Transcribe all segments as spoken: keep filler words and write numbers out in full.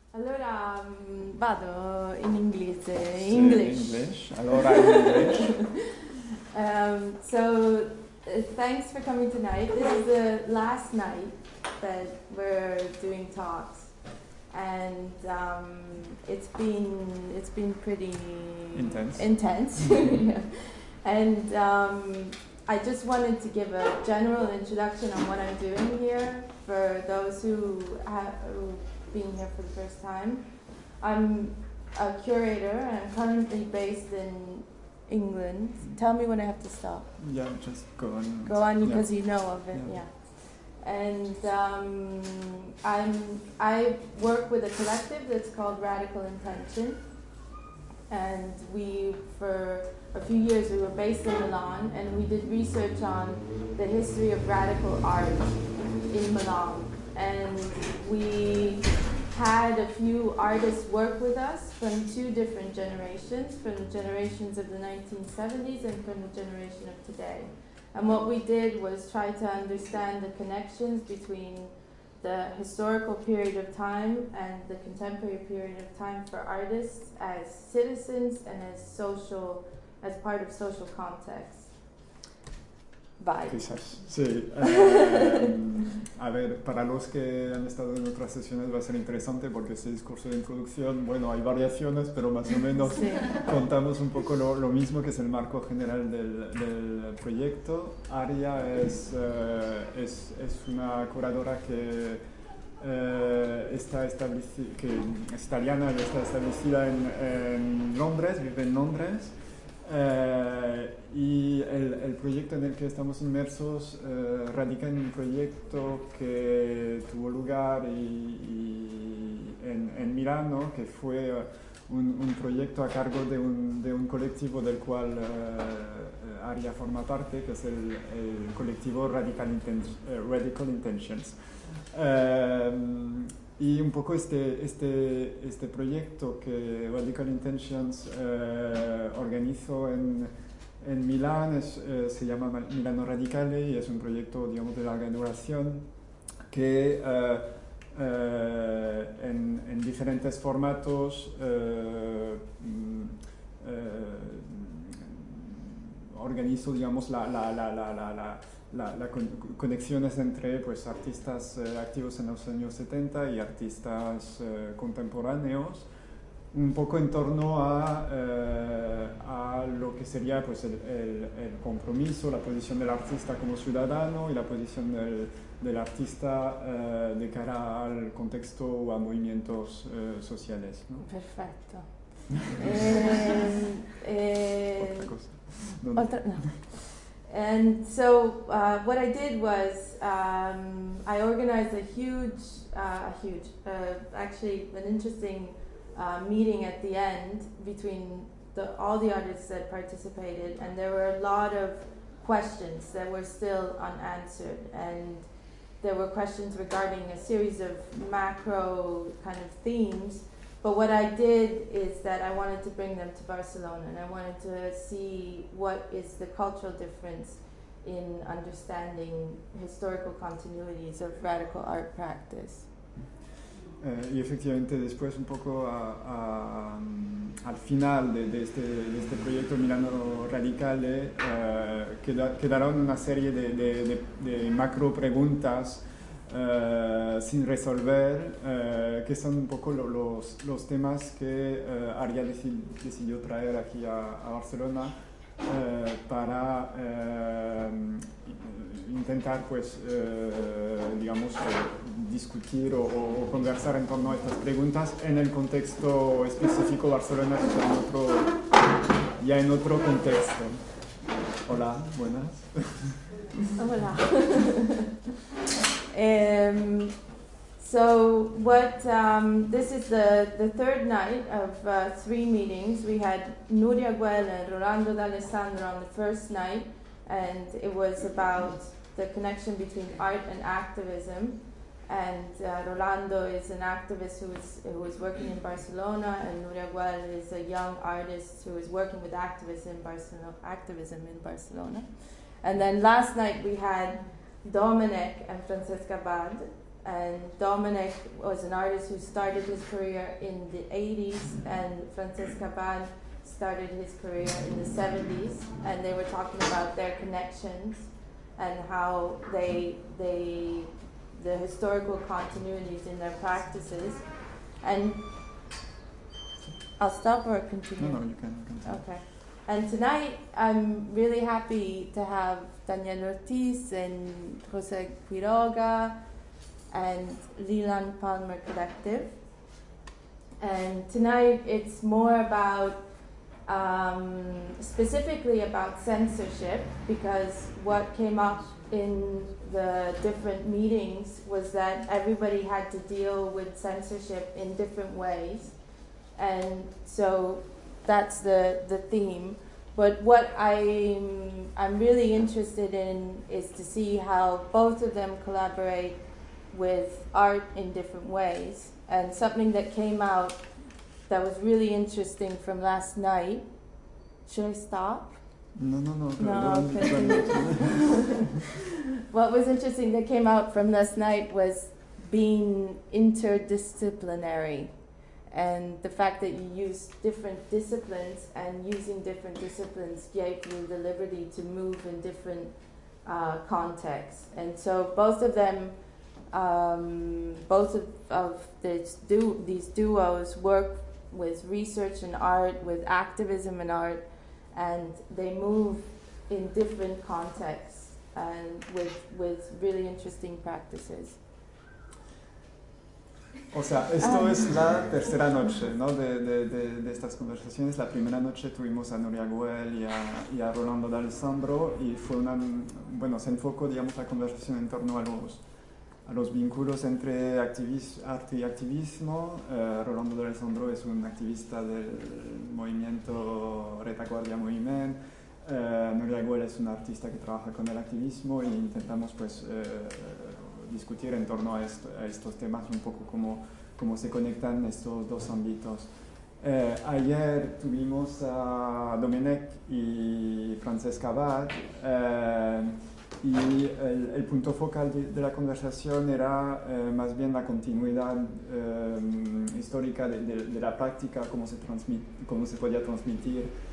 Allora um, vado in inglese. Sì, English. English. Allora in English. um, so uh, thanks for coming tonight. This is the last night that we're doing talks, and um, it's been it's been pretty Intense. Intense. Yeah. And um, I just wanted to give a general introduction on what I'm doing here for those who have who being here for the first time. I'm a curator and I'm currently based in England. Tell me when I have to stop. Yeah, just go on. Go on because yeah. you know of it, Yeah. yeah. And um, I'm I work with a collective that's called Radical Intention, and we for a few years we were based in Milan, and we did research on the history of radical art in Milan. And we had a few artists work with us from two different generations, from the generations of the nineteen seventies and from the generation of today. And what we did was try to understand the connections between the historical period of time and the contemporary period of time for artists as citizens and as social, as part of social context. Bye. Quizás, sí. Eh, a ver, para los que han estado en otras sesiones va a ser interesante porque este discurso de introducción, bueno, hay variaciones, pero más o menos Sí. contamos un poco lo, lo mismo, que es el marco general del, del proyecto. Aria es, eh, es, es una curadora que, eh, está estableci- que es italiana y está establecida en, en Londres, vive en Londres. Eh, y el, el proyecto en el que estamos inmersos eh, radica en un proyecto que tuvo lugar y, y en, en Milano, que fue un, un proyecto a cargo de un, de un colectivo del cual eh, Aria forma parte, que es el, el colectivo Radical, Inten- eh, Radical Intentions. Eh, Y un poco este, este, este proyecto que Radical Intentions eh, organizó en, en Milán es, eh, se llama Milano Radicale y es un proyecto, digamos, de larga duración que eh, eh, en, en diferentes formatos eh, eh, organizó, digamos, la, la, la, la, la, la Las la con, conexiones entre pues, artistas eh, activos en los años setenta y artistas eh, contemporáneos, un poco en torno a, eh, a lo que sería pues, el, el, el compromiso, la posición del artista como ciudadano y la posición del, del artista eh, de cara al contexto o a movimientos eh, sociales, ¿no? Perfecto. eh, eh, Otra cosa. ¿Dónde? Otra, no. And so uh, what I did was um, I organized a huge, uh, a huge, uh, actually an interesting uh, meeting at the end between the, all the artists that participated, and there were a lot of questions that were still unanswered, and there were questions regarding a series of macro kind of themes. But what I did is that I wanted to bring them to Barcelona, and I wanted to see what is the cultural difference in understanding historical continuities of radical art practice. Eh, y efectivamente después un poco a, a, al final de, de, este, de este proyecto Milano Radicale eh, queda, quedaron una serie de, de, de, de macro preguntas Uh, sin resolver, uh, que son un poco lo, los, los temas que uh, Aria decid, decidió traer aquí a, a Barcelona uh, para uh, intentar pues, uh, digamos, uh, discutir o, o conversar en torno a estas preguntas en el contexto específico Barcelona, ya en otro, ya en otro contexto. Hola, buenas. Hola. Um, so what, um, this is the, the third night of uh, three meetings. We had Nuria Güell and Rolando D'Alessandro on the first night, and it was about the connection between art and activism. And uh, Rolando is an activist who is, who is working in Barcelona, and Nuria Güell is a young artist who is working with activism in Barcelona, activism in Barcelona. And then last night we had Dominic and Francesca Bad, And Dominic was an artist who started his career in the eighties, and Francesca Ban started his career in the seventies, and they were talking about their connections and how they they the historical continuities in their practices. And I'll stop or continue? No, no, you can continue. Okay. And tonight I'm really happy to have Daniel Ortiz and Jose Quiroga and Leland Palmer Collective. And tonight it's more about, um, specifically about censorship, because what came up in the different meetings was that everybody had to deal with censorship in different ways. And so that's the, the theme. But what I'm, I'm really interested in is to see how both of them collaborate with art in different ways. And something that came out that was really interesting from last night. Should I stop? No, no, no. No, don't- okay. don't- What was interesting that came out from last night was being interdisciplinary, and the fact that you use different disciplines, and using different disciplines gave you the liberty to move in different uh, contexts. And so both of them, um, both of, of this du- these duos work with research and art, with activism and art, and they move in different contexts and with, with really interesting practices. O sea, esto es la tercera noche, ¿no? de, de, de, de estas conversaciones. La primera noche tuvimos a Nuria Güell y a, y a Rolando D'Alessandro, y fue una, bueno, se enfocó, digamos, la conversación en torno a los, a los vínculos entre activis, arte y activismo. Eh, Rolando D'Alessandro es un activista del movimiento Retaguardia Moviment. Eh, Nuria Güell es una artista que trabaja con el activismo, e intentamos, pues, eh, discutir en torno a, esto, a estos temas, un poco cómo, cómo se conectan estos dos ámbitos. Eh, ayer tuvimos a Domenech y Francesca Abad, eh, y el, el punto focal de, de la conversación era eh, más bien la continuidad eh, histórica de, de, de la práctica, cómo se, transmit, cómo se podía transmitir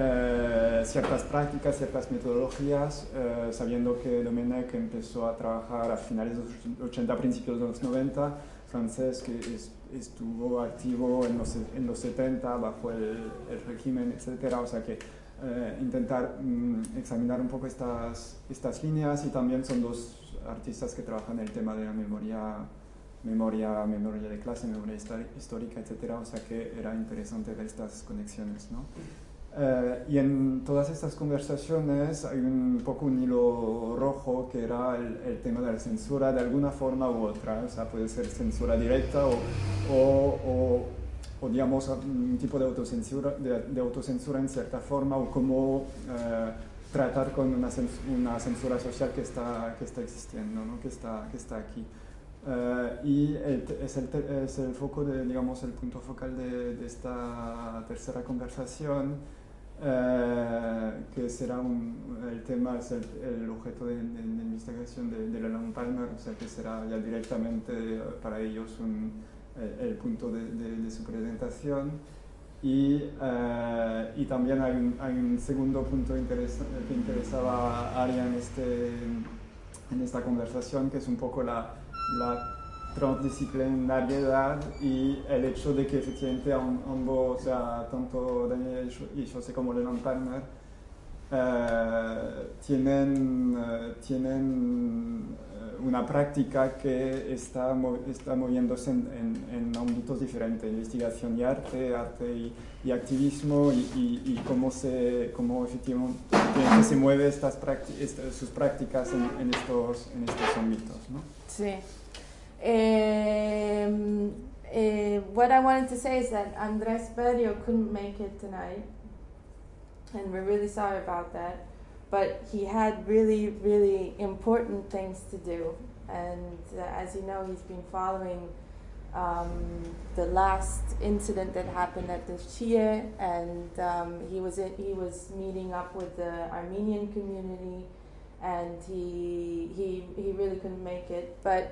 Eh, ciertas prácticas, ciertas metodologías, eh, sabiendo que Domenech empezó a trabajar a finales de los ochenta, principios de los noventa, Francesc que es, estuvo activo en los, en los setenta bajo el, el régimen, etcétera. O sea que eh, intentar mm, examinar un poco estas, estas líneas, y también son dos artistas que trabajan el tema de la memoria, memoria, memoria de clase, memoria histórica, etcétera. O sea que era interesante ver estas conexiones, ¿no? Uh, y en todas estas conversaciones hay un poco un hilo rojo, que era el, el tema de la censura de alguna forma u otra. O sea, puede ser censura directa o, o, o, o digamos un tipo de autocensura, de, de autocensura en cierta forma, o cómo uh, tratar con una, cens una censura social que está, que está existiendo, ¿no? que, está, que está aquí. Uh, y el, es, el, es el foco, de, digamos, el punto focal de, de esta tercera conversación. Uh, que será un, el tema, es el, el objeto de, de, de investigación de, de Leland Palmer, o sea que será ya directamente uh, para ellos un, el, el punto de, de, de su presentación. Y, uh, y también hay un, hay un segundo punto interesa, que interesaba a Aria en, este, en esta conversación, que es un poco la, la transdisciplinariedad y el hecho de que efectivamente ambos, o sea, tanto Daniel y José como Leland Palmer, eh, tienen, eh, tienen eh, una práctica que está, está moviéndose en, en, en ámbitos diferentes, investigación y arte, arte y, y activismo, y, y, y cómo, se, cómo efectivamente se mueven estas estas, sus prácticas en, en, estos, en estos ámbitos, ¿no? Sí. Um, uh, what I wanted to say is that Andres Berrio couldn't make it tonight, and we're really sorry about that, but he had really, really important things to do, and uh, as you know, he's been following um, the last incident that happened at the Shia, and um, he was in, he was meeting up with the Armenian community, and he he he really couldn't make it, but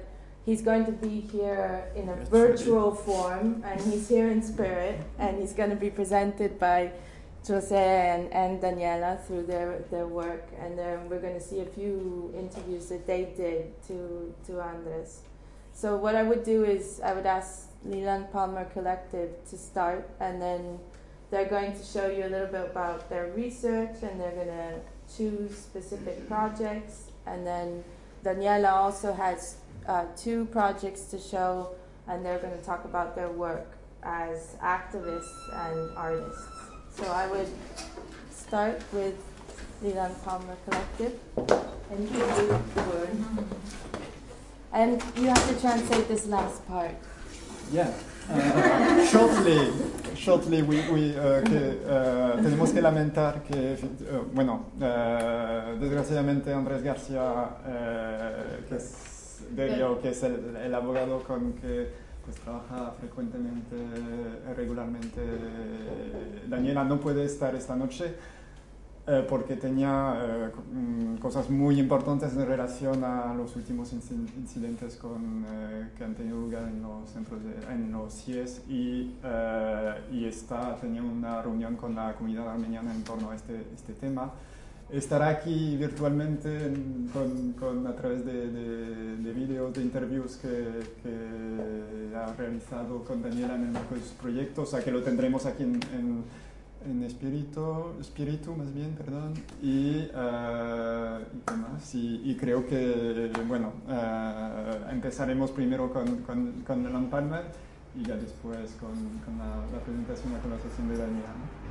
he's going to be here in a Virtually. virtual form, and he's here in spirit, and he's going to be presented by Jose and, and Daniela through their, their work, and then we're going to see a few interviews that they did to, to Andres. So what I would do is I would ask Leland Palmer Collective to start, and then they're going to show you a little bit about their research, and they're going to choose specific projects, and then Daniela also has uh, two projects to show, and they're going to talk about their work as activists and artists. So I would start with Leland Palmer Collective and give you the word. And you have to translate this last part. Yeah. Uh, shortly, shortly, we, we, uh, que, uh, tenemos que lamentar que, uh, bueno, uh, desgraciadamente Andrés García, uh, que es Derio, que es el, el abogado con que pues trabaja frecuentemente, regularmente, Daniela no puede estar esta noche eh, porque tenía eh, cosas muy importantes en relación a los últimos incidentes con, eh, que han tenido lugar en los centros de, en los C I E S y, eh, y está, tenía una reunión con la comunidad armeniana en torno a este, este tema. Estará aquí virtualmente con, con, a través de, de, de vídeos, de interviews que, que ha realizado con Daniela en el marco de sus proyectos, o sea que lo tendremos aquí en, en, en espíritu, espíritu más bien, perdón, y, uh, y qué más, y, y creo que, bueno, uh, empezaremos primero con, con, con Leland Palmer y ya después con, con la, la presentación, la conversación de Daniela, ¿no?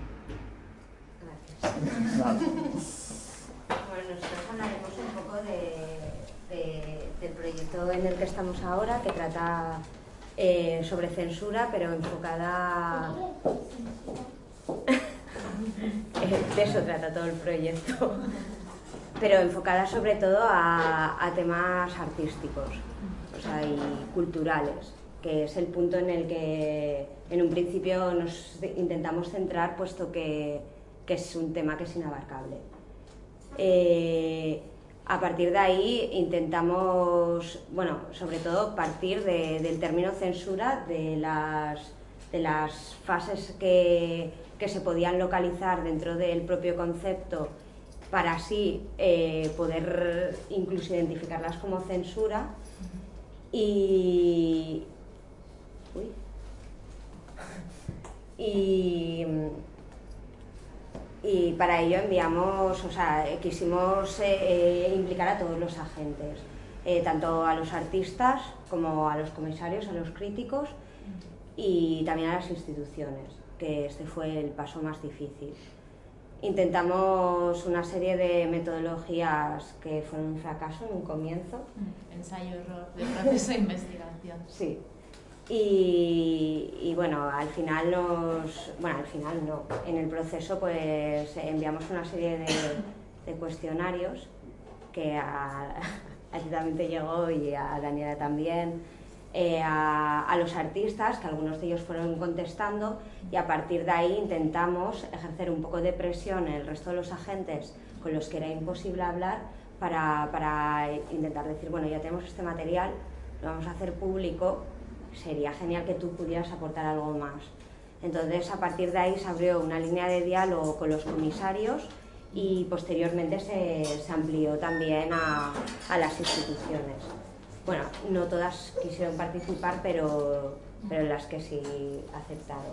Vale. Bueno, nosotros hablaremos un poco de, de, del proyecto en el que estamos ahora, que trata eh, sobre censura, pero enfocada... de eso trata todo el proyecto, pero enfocada sobre todo a, a temas artísticos, o sea, y culturales, que es el punto en el que en un principio nos intentamos centrar, puesto que que es un tema que es inabarcable. Eh, a partir de ahí intentamos, bueno, sobre todo partir de, del término censura, de las, de las fases que, que se podían localizar dentro del propio concepto, para así eh, poder incluso identificarlas como censura. Y... Uy. Y... Y para ello enviamos, o sea, quisimos eh, implicar a todos los agentes, eh, tanto a los artistas como a los comisarios, a los críticos y también a las instituciones, que este fue el paso más difícil. Intentamos una serie de metodologías que fueron un fracaso en un comienzo. Ensayo-error de proceso de investigación. Sí. Y, y bueno, al final nos... Bueno, al final no. En el proceso pues enviamos una serie de, de cuestionarios que a, a ti también te llegó y a Daniela también, eh, a, a los artistas, que algunos de ellos fueron contestando, y a partir de ahí intentamos ejercer un poco de presión en el resto de los agentes con los que era imposible hablar para, para intentar decir, bueno, ya tenemos este material, lo vamos a hacer público, sería genial que tú pudieras aportar algo más. Entonces, a partir de ahí se abrió una línea de diálogo con los comisarios y posteriormente se, se amplió también a, a las instituciones. Bueno, no todas quisieron participar, pero, pero las que sí aceptaron.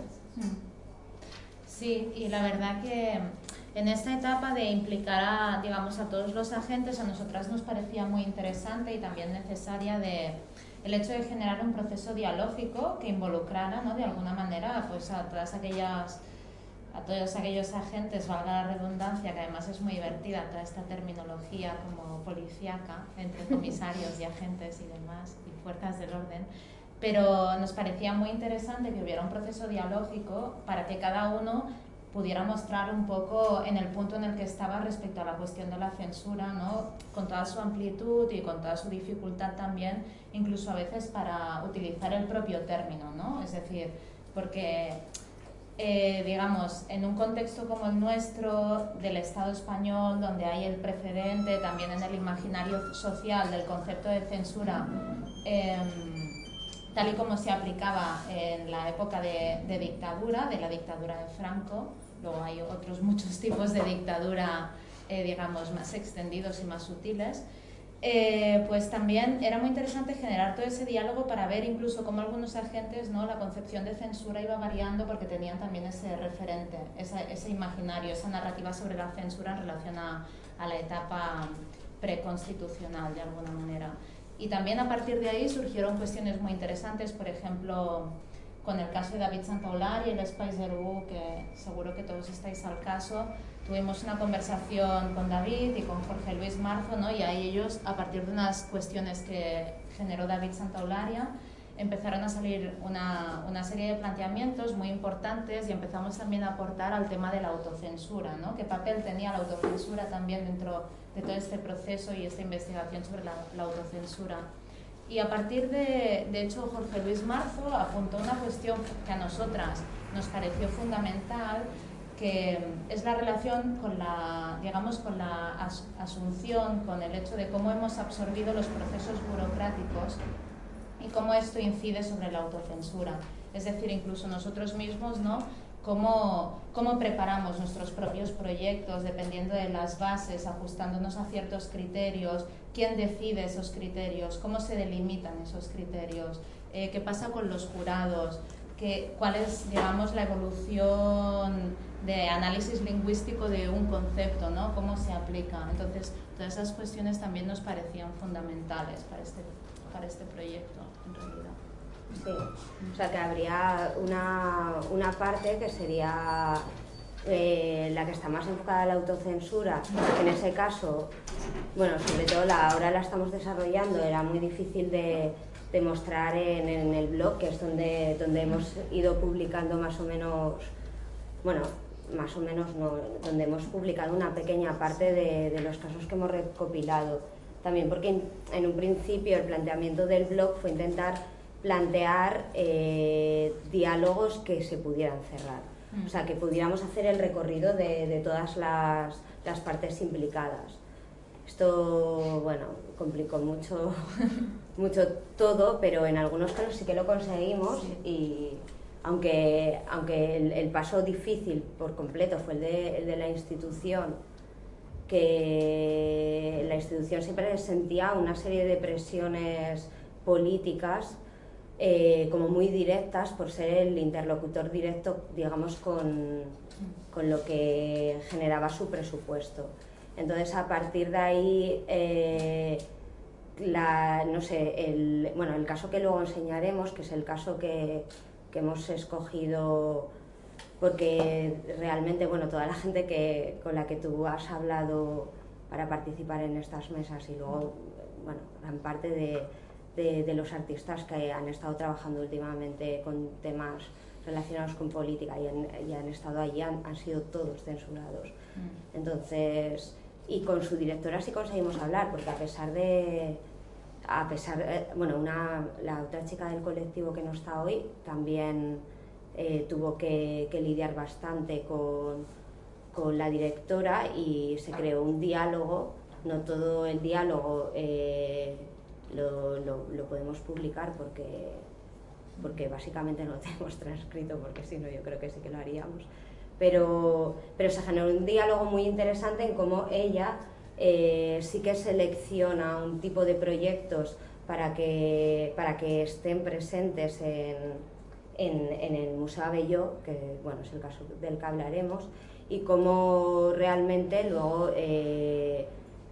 Sí, y la verdad que en esta etapa de implicar a, digamos, a todos los agentes, a nosotras nos parecía muy interesante y también necesaria de el hecho de generar un proceso dialógico que involucrara, ¿no?, de alguna manera, pues a todas aquellas, a todos aquellos agentes, valga la redundancia, que además es muy divertida toda esta terminología como policíaca entre comisarios y agentes y demás, y fuerzas del orden, pero nos parecía muy interesante que hubiera un proceso dialógico para que cada uno pudiera mostrar un poco en el punto en el que estaba respecto a la cuestión de la censura, ¿no?, con toda su amplitud y con toda su dificultad también, incluso a veces para utilizar el propio término, ¿no? Es decir, porque, eh, digamos, en un contexto como el nuestro, del Estado español, donde hay el precedente también en el imaginario social del concepto de censura eh, tal y como se aplicaba en la época de, de dictadura, de la dictadura de Franco. Luego hay otros muchos tipos de dictadura, eh, digamos, más extendidos y más sutiles. Eh, pues también era muy interesante generar todo ese diálogo para ver incluso cómo algunos agentes, ¿no?, la concepción de censura iba variando porque tenían también ese referente, esa, ese imaginario, esa narrativa sobre la censura en relación a, a la etapa preconstitucional de alguna manera. Y también a partir de ahí surgieron cuestiones muy interesantes, por ejemplo, con el caso de David Santaolalla y el Espais de Rubú, que seguro que todos estáis al caso. Tuvimos una conversación con David y con Jorge Luis Marzo, ¿no? Y ahí ellos, a partir de unas cuestiones que generó David Santaolalla, empezaron a salir una, una serie de planteamientos muy importantes y empezamos también a aportar al tema de la autocensura, ¿no? ¿Qué papel tenía la autocensura también dentro de todo este proceso y esta investigación sobre la, la autocensura? Y a partir de, de hecho, Jorge Luis Marzo apuntó una cuestión que a nosotras nos pareció fundamental, que es la relación con la, digamos, con la as, asunción, con el hecho de cómo hemos absorbido los procesos burocráticos y cómo esto incide sobre la autocensura. Es decir, incluso nosotros mismos, ¿no?, cómo, cómo preparamos nuestros propios proyectos dependiendo de las bases, ajustándonos a ciertos criterios, quién decide esos criterios, cómo se delimitan esos criterios, eh, qué pasa con los jurados, que, cuál es, digamos, la evolución de análisis lingüístico de un concepto, ¿no?, cómo se aplica. Entonces, todas esas cuestiones también nos parecían fundamentales para este, para este proyecto, en realidad. Sí, o sea que habría una, una parte que sería eh, la que está más enfocada a la autocensura, que en ese caso, bueno, sobre todo la, ahora la estamos desarrollando, era muy difícil de, de mostrar en, en el blog, que es donde, donde hemos ido publicando más o menos, bueno, más o menos no, donde hemos publicado una pequeña parte de, de los casos que hemos recopilado. También porque en, en un principio el planteamiento del blog fue intentar plantear eh, diálogos que se pudieran cerrar, o sea, que pudiéramos hacer el recorrido de, de todas las, las partes implicadas. Esto, bueno, complicó mucho, mucho todo, pero en algunos casos sí que lo conseguimos. Sí. Y aunque, aunque el, el paso difícil por completo fue el de, el de la institución, que la institución siempre sentía una serie de presiones políticas Eh, como muy directas por ser el interlocutor directo, digamos, con, con lo que generaba su presupuesto. Entonces, a partir de ahí, eh, la, no sé, el, bueno, el caso que luego enseñaremos, que es el caso que, que hemos escogido porque realmente, bueno, toda la gente que, con la que tú has hablado para participar en estas mesas y luego, bueno, gran parte de De, de los artistas que han estado trabajando últimamente con temas relacionados con política y han, y han estado allí, han, han sido todos censurados. Mm. Entonces, y con su directora sí conseguimos hablar, porque a pesar de, a pesar, eh, bueno, una, la otra chica del colectivo que no está hoy también eh, tuvo que, que lidiar bastante con, con la directora y se creó un diálogo, no todo el diálogo eh, Lo, lo, lo podemos publicar porque, porque básicamente no lo tenemos transcrito, porque si no yo creo que sí que lo haríamos, pero, pero se generó un diálogo muy interesante en cómo ella eh, sí que selecciona un tipo de proyectos para que, para que estén presentes en, en, en el Museo Abelló, que bueno, es el caso del que hablaremos, y cómo realmente luego eh,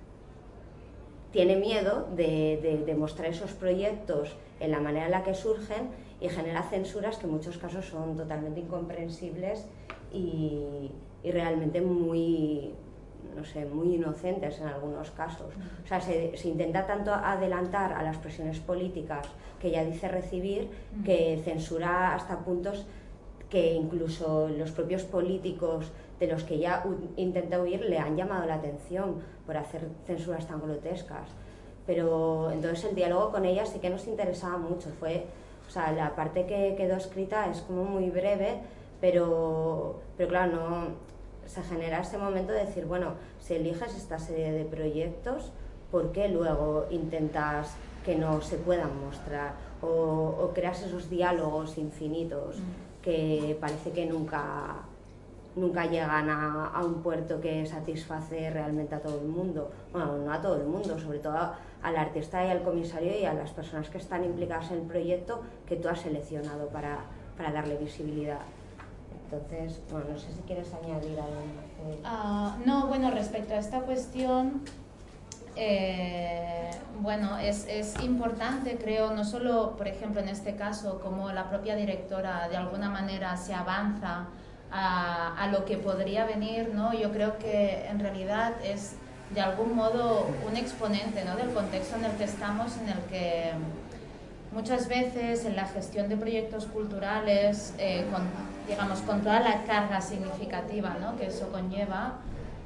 tiene miedo de, de, de mostrar esos proyectos en la manera en la que surgen y genera censuras que en muchos casos son totalmente incomprensibles y, y realmente muy, no sé, muy inocentes en algunos casos. O sea, se, se intenta tanto adelantar a las presiones políticas que ella dice recibir, que censura hasta puntos que incluso los propios políticos de los que ella intenta huir le han llamado la atención por hacer censuras tan grotescas. Pero entonces el diálogo con ella sí que nos interesaba mucho. Fue, o sea, la parte que quedó escrita es como muy breve, pero, pero claro, no, se genera ese momento de decir, bueno, si eliges esta serie de proyectos, ¿por qué luego intentas que no se puedan mostrar, o, o creas esos diálogos infinitos que parece que nunca, nunca llegan a, a un puerto que satisface realmente a todo el mundo. Bueno, no a todo el mundo, sobre todo a, al artista y al comisario y a las personas que están implicadas en el proyecto que tú has seleccionado para, para darle visibilidad. Entonces, bueno, no sé si quieres añadir algo más. Uh, no, bueno, respecto a esta cuestión, eh, bueno, es, es importante, creo, no solo, por ejemplo, en este caso, como la propia directora de alguna manera se avanza a, a lo que podría venir, ¿no? Yo creo que en realidad es de algún modo un exponente, ¿no?, del contexto en el que estamos, en el que muchas veces en la gestión de proyectos culturales, eh, con, digamos, con toda la carga significativa, ¿no?, que eso conlleva,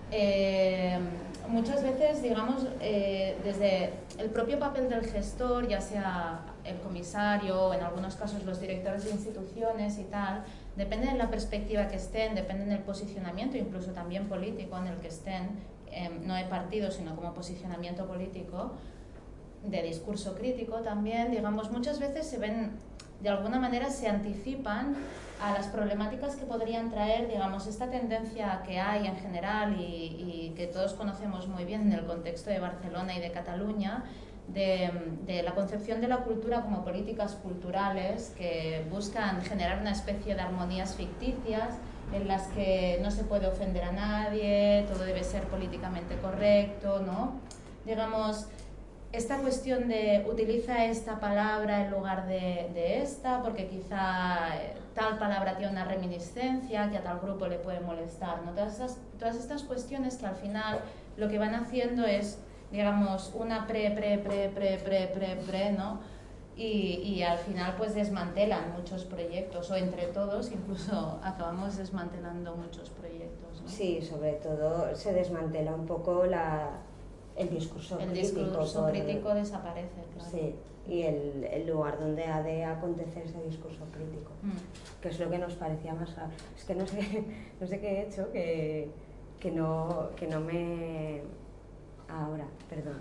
eh, muchas veces, digamos, eh, desde el propio papel del gestor, ya sea el comisario o en algunos casos los directores de instituciones y tal, depende de la perspectiva que estén, depende del posicionamiento, incluso también político en el que estén, eh, no de partido, sino como posicionamiento político, de discurso crítico también, digamos, muchas veces se ven, de alguna manera se anticipan a las problemáticas que podrían traer, digamos, esta tendencia que hay en general y, y que todos conocemos muy bien en el contexto de Barcelona y de Cataluña, de, de la concepción de la cultura como políticas culturales que buscan generar una especie de armonías ficticias en las que no se puede ofender a nadie, todo debe ser políticamente correcto, ¿no? Digamos, esta cuestión de utiliza esta palabra en lugar de, de esta, porque quizá tal palabra tiene una reminiscencia que a tal grupo le puede molestar, ¿no? Todas estas, todas estas cuestiones que al final lo que van haciendo es, digamos, una pre, pre, pre, pre, pre, pre, pre, ¿no? Y, y al final pues desmantelan muchos proyectos, o entre todos incluso acabamos desmantelando muchos proyectos, ¿no? Sí, sobre todo se desmantela un poco la... El discurso el crítico. El discurso por, crítico desaparece, claro. Sí, y el, el lugar donde ha de acontecer ese discurso crítico, mm. que es lo que nos parecía más grave. Es que no sé, no sé qué he hecho, que, que, no, que no me... Ahora, perdón.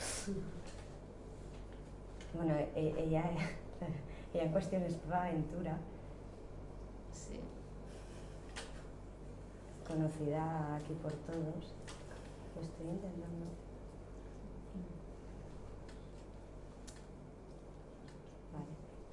Bueno, e, ella, ella en cuestión es Prueba Aventura. Sí. Conocida aquí por todos. Lo estoy intentando. Vale.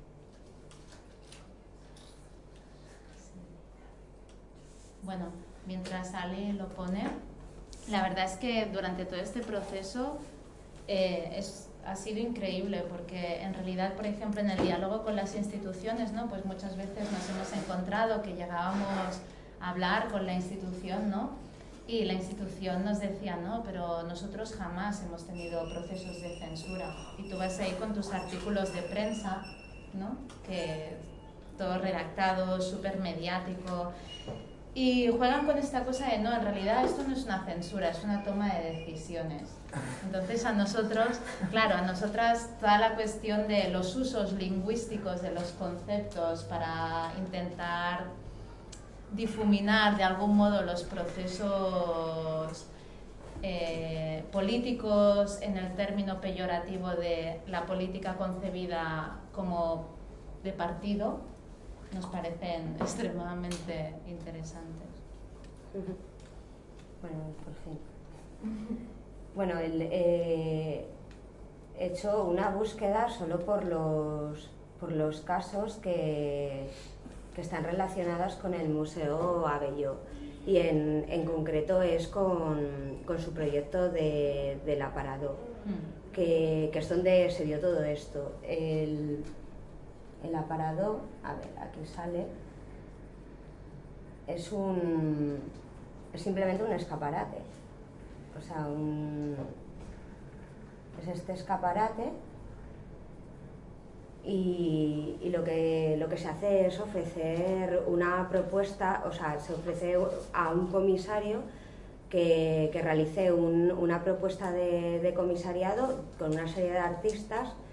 Bueno, mientras Ale lo pone, la verdad es que durante todo este proceso eh, es, ha sido increíble, porque en realidad, por ejemplo, en el diálogo con las instituciones, ¿no?, pues muchas veces nos hemos encontrado que llegábamos a hablar con la institución, ¿no?, y la institución nos decía, no, pero nosotros jamás hemos tenido procesos de censura. Y tú vas ahí con tus artículos de prensa, ¿no?, que todo redactado, súper mediático, y juegan con esta cosa de, no, en realidad esto no es una censura, es una toma de decisiones. Entonces a nosotros, claro, a nosotras toda la cuestión de los usos lingüísticos de los conceptos para intentar difuminar de algún modo los procesos eh, políticos en el término peyorativo de la política concebida como de partido, nos parecen extremadamente interesantes. Bueno, por fin. Bueno, el, eh, he hecho una búsqueda solo por los, por los casos que, que están relacionados con el Museo Abelló, y en, en concreto es con, con su proyecto de, del aparador, mm. que, que es donde se dio todo esto. El, el aparador, a ver, aquí sale, es un es simplemente un escaparate, o sea, un, es este escaparate. Y, y lo, que, lo que se hace es ofrecer una propuesta, o sea, se ofrece a un comisario que, que realice un, una propuesta de, de comisariado con una serie de artistas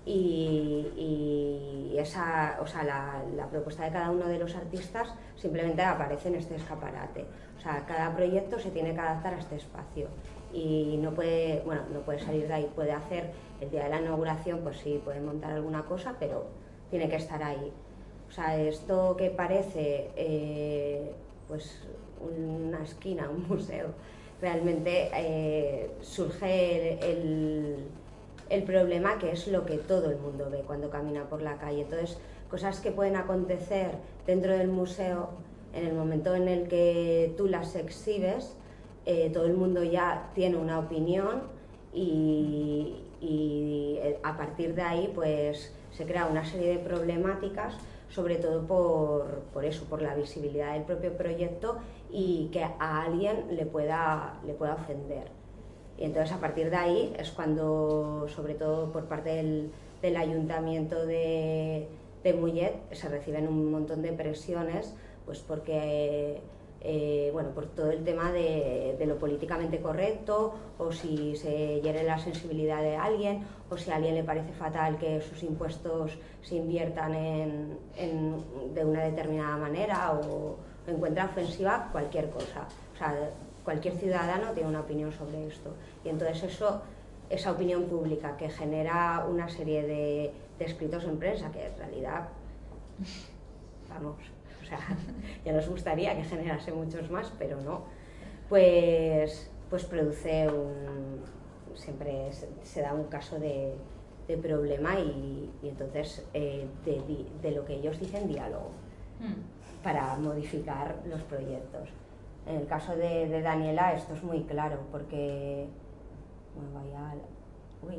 y, y esa, o sea, la, la propuesta de cada uno de los artistas simplemente aparece en este escaparate. O sea, cada proyecto se tiene que adaptar a este espacio y no puede, bueno, no puede salir de ahí. Puede hacer el día de la inauguración, pues sí, puede montar alguna cosa, pero tiene que estar ahí. O sea, esto que parece eh, pues una esquina, un museo, realmente eh, surge el, el, el problema, que es lo que todo el mundo ve cuando camina por la calle. Entonces, cosas que pueden acontecer dentro del museo, en el momento en el que tú las exhibes, eh, todo el mundo ya tiene una opinión y, y a partir de ahí pues se crea una serie de problemáticas, sobre todo por, por eso, por la visibilidad del propio proyecto y que a alguien le pueda, le pueda ofender. Y entonces a partir de ahí es cuando, sobre todo por parte del, del ayuntamiento de, de Mollet, se reciben un montón de presiones, pues porque, eh, bueno, por todo el tema de, de lo políticamente correcto, o si se hiere la sensibilidad de alguien, o si a alguien le parece fatal que sus impuestos se inviertan en, en, de una determinada manera, o encuentra ofensiva cualquier cosa. O sea, cualquier ciudadano tiene una opinión sobre esto. Y entonces eso, esa opinión pública que genera una serie de, de escritos en prensa, que en realidad, vamos, o sea, ya nos gustaría que generase muchos más, pero no, pues, pues produce un, siempre se, se da un caso de, de problema y, y entonces eh, de, de lo que ellos dicen diálogo mm. para modificar los proyectos. En el caso de, de Daniela esto es muy claro porque, bueno, vaya, uy,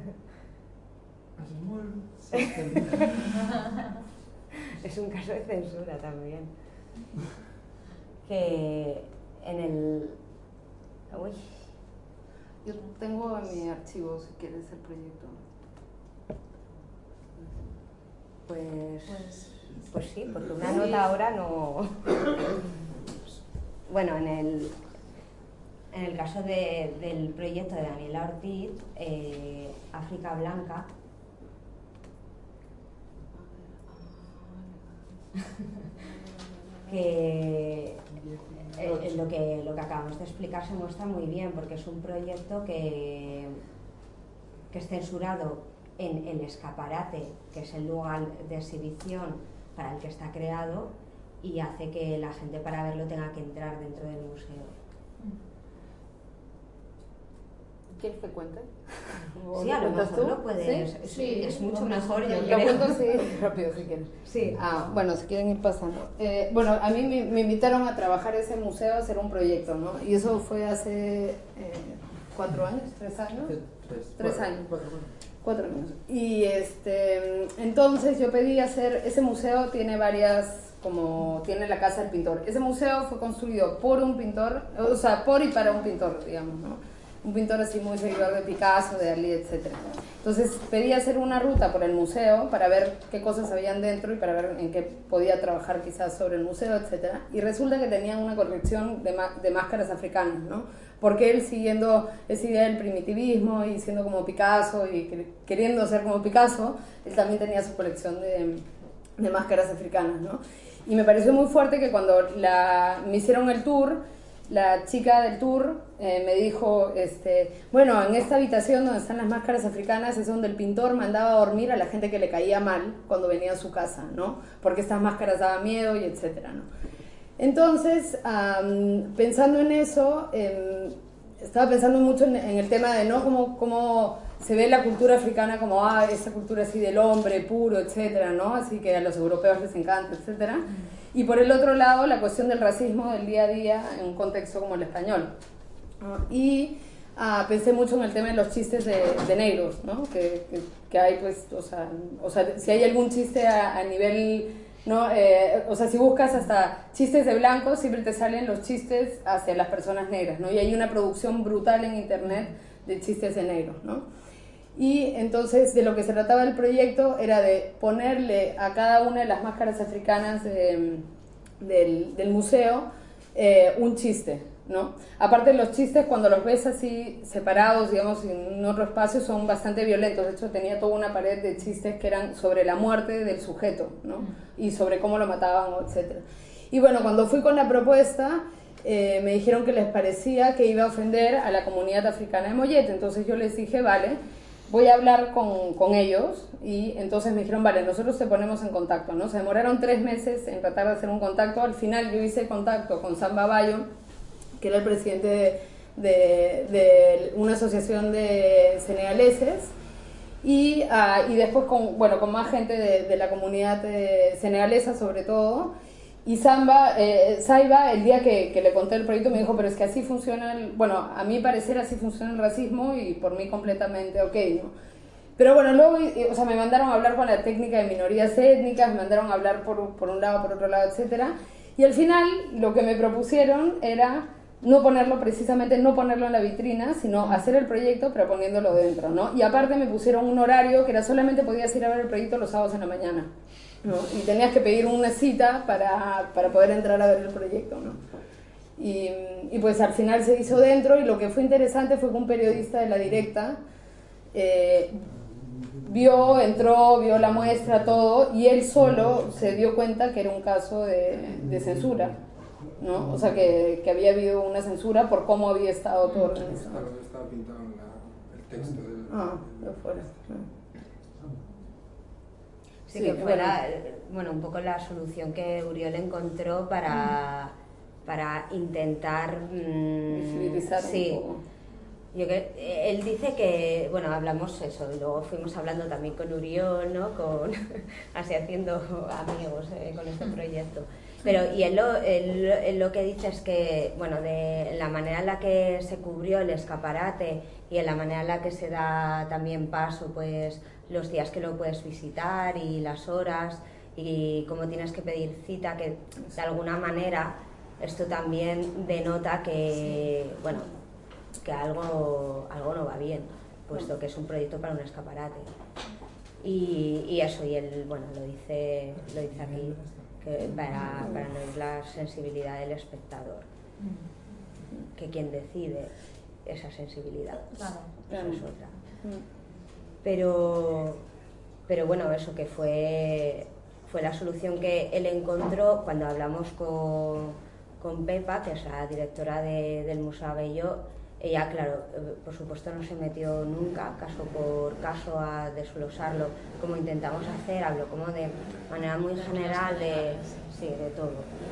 es un caso de censura también, que en el, uy, yo tengo en mi archivo si quieres el proyecto. Pues, pues, pues sí, porque una nota ahora no. Bueno, en el, en el caso de, del proyecto de Daniela Ortiz, eh, África Blanca, que eh, lo que lo que acabamos de explicar se muestra muy bien, porque es un proyecto que, que es censurado en el escaparate, que es el lugar de exhibición para el que está creado, y hace que la gente para verlo tenga que entrar dentro del museo. ¿Quieres que cuente? Sí, a lo mejor tú? lo puedes. Sí, es, sí, es mucho mejor, yo Lo creo. cuento así rápido si quieres. Sí. Ah, bueno, si quieren ir pasando. Eh, bueno, a mí me, me invitaron a trabajar ese museo, a hacer un proyecto, ¿no? Y eso fue hace eh, cuatro años, tres años. Tres, Tres cuatro, años. Cuatro, cuatro. Cuatro años. Y este, entonces yo pedí hacer, ese museo tiene varias, como tiene la casa del pintor. Ese museo fue construido por un pintor, o sea, por y para un pintor, digamos, ¿no? Un pintor así muy seguidor de Picasso, de Dalí, etcétera. Entonces pedí hacer una ruta por el museo para ver qué cosas habían dentro y para ver en qué podía trabajar quizás sobre el museo, etcétera. Y resulta que tenían una colección de, de máscaras africanas, ¿no? Porque él, siguiendo esa idea del primitivismo y siendo como Picasso y queriendo ser como Picasso, él también tenía su colección de, de máscaras africanas, ¿no? Y me pareció muy fuerte que cuando la, me hicieron el tour, la chica del tour eh, me dijo, este, bueno, en esta habitación donde están las máscaras africanas es donde el pintor mandaba a dormir a la gente que le caía mal cuando venía a su casa, ¿no? Porque estas máscaras daban miedo y etcétera, ¿no? Entonces, um, pensando en eso, eh, estaba pensando mucho en, en el tema de, ¿no? Cómo, cómo se ve la cultura africana como, ah, esa cultura así del hombre puro, etcétera, ¿no? Así que a los europeos les encanta, etcétera. Y por el otro lado, la cuestión del racismo del día a día en un contexto como el español. ¿No? Y uh, pensé mucho en el tema de los chistes de, de negros, ¿no? Que, que, que hay, pues, o sea, o sea, si hay algún chiste a, a nivel... ¿no? Eh, o sea, si buscas hasta chistes de blancos, siempre te salen los chistes hacia las personas negras, ¿no? Y hay una producción brutal en internet de chistes de negros, ¿no? Y entonces de lo que se trataba el proyecto era de ponerle a cada una de las máscaras africanas de, del, del museo eh, un chiste, ¿no? Aparte, los chistes, cuando los ves así separados, digamos, en otro espacio, son bastante violentos. De hecho, tenía toda una pared de chistes que eran sobre la muerte del sujeto, ¿no? Y sobre cómo lo mataban, etcétera. Y bueno, cuando fui con la propuesta, eh, me dijeron que les parecía que iba a ofender a la comunidad africana de Mollet. Entonces yo les dije, vale, voy a hablar con, con ellos. Y entonces me dijeron, vale, nosotros te ponemos en contacto, ¿no? Se demoraron tres meses en tratar de hacer un contacto. Al final yo hice contacto con Samba Bayo, que era el presidente de, de, de una asociación de senegaleses, y, uh, y después con, bueno, con más gente de, de la comunidad de senegalesa sobre todo. Y Samba, eh, Saiba, el día que, que le conté el proyecto, me dijo, pero es que así funciona, el, bueno, a mi parecer así funciona el racismo, y por mí completamente ok, ¿no? Pero bueno, luego, o sea, me mandaron a hablar con la técnica de minorías étnicas, me mandaron a hablar por, por un lado, por otro lado, etcétera. Y al final, lo que me propusieron era no ponerlo, precisamente no ponerlo en la vitrina, sino hacer el proyecto, pero poniéndolo dentro, ¿no? Y aparte me pusieron un horario que era solamente podías ir a ver el proyecto los sábados en la mañana, ¿no? Y tenías que pedir una cita para, para poder entrar a ver el proyecto, ¿no? Y, y pues al final se hizo dentro, y lo que fue interesante fue que un periodista de La Directa eh, vio, entró, vio la muestra, todo, y él solo se dio cuenta que era un caso de, de censura, ¿no? O sea, que, que había habido una censura por cómo había estado todo organizado. Claro, estaba pintado en la, el texto del... Ah, de fuera. Sí, que fuera, bueno, un poco la solución que Uriol encontró para, para intentar mmm, visibilizar sí. un poco. Yo que, él dice que, bueno, hablamos eso, y luego fuimos hablando también con Uriol, ¿no? Con, así haciendo amigos eh, con este proyecto. Pero, y él lo, él, él lo que dice es que, bueno, de la manera en la que se cubrió el escaparate y en la manera en la que se da también paso, pues, los días que lo puedes visitar y las horas y cómo tienes que pedir cita, que de alguna manera esto también denota que, bueno, que algo, algo no va bien, puesto que es un proyecto para un escaparate. Y, y eso, y él, bueno, lo dice, lo dice aquí, que para, para no es la sensibilidad del espectador, que quien decide esa sensibilidad, claro, eso es otra. Pero, pero bueno, eso que fue, fue la solución que él encontró cuando hablamos con, con Pepa, que es la directora de, del Museo Abelló. Ella, claro, por supuesto no se metió nunca, caso por caso, a desglosarlo como intentamos hacer, habló como de manera muy general de, sí, de todo.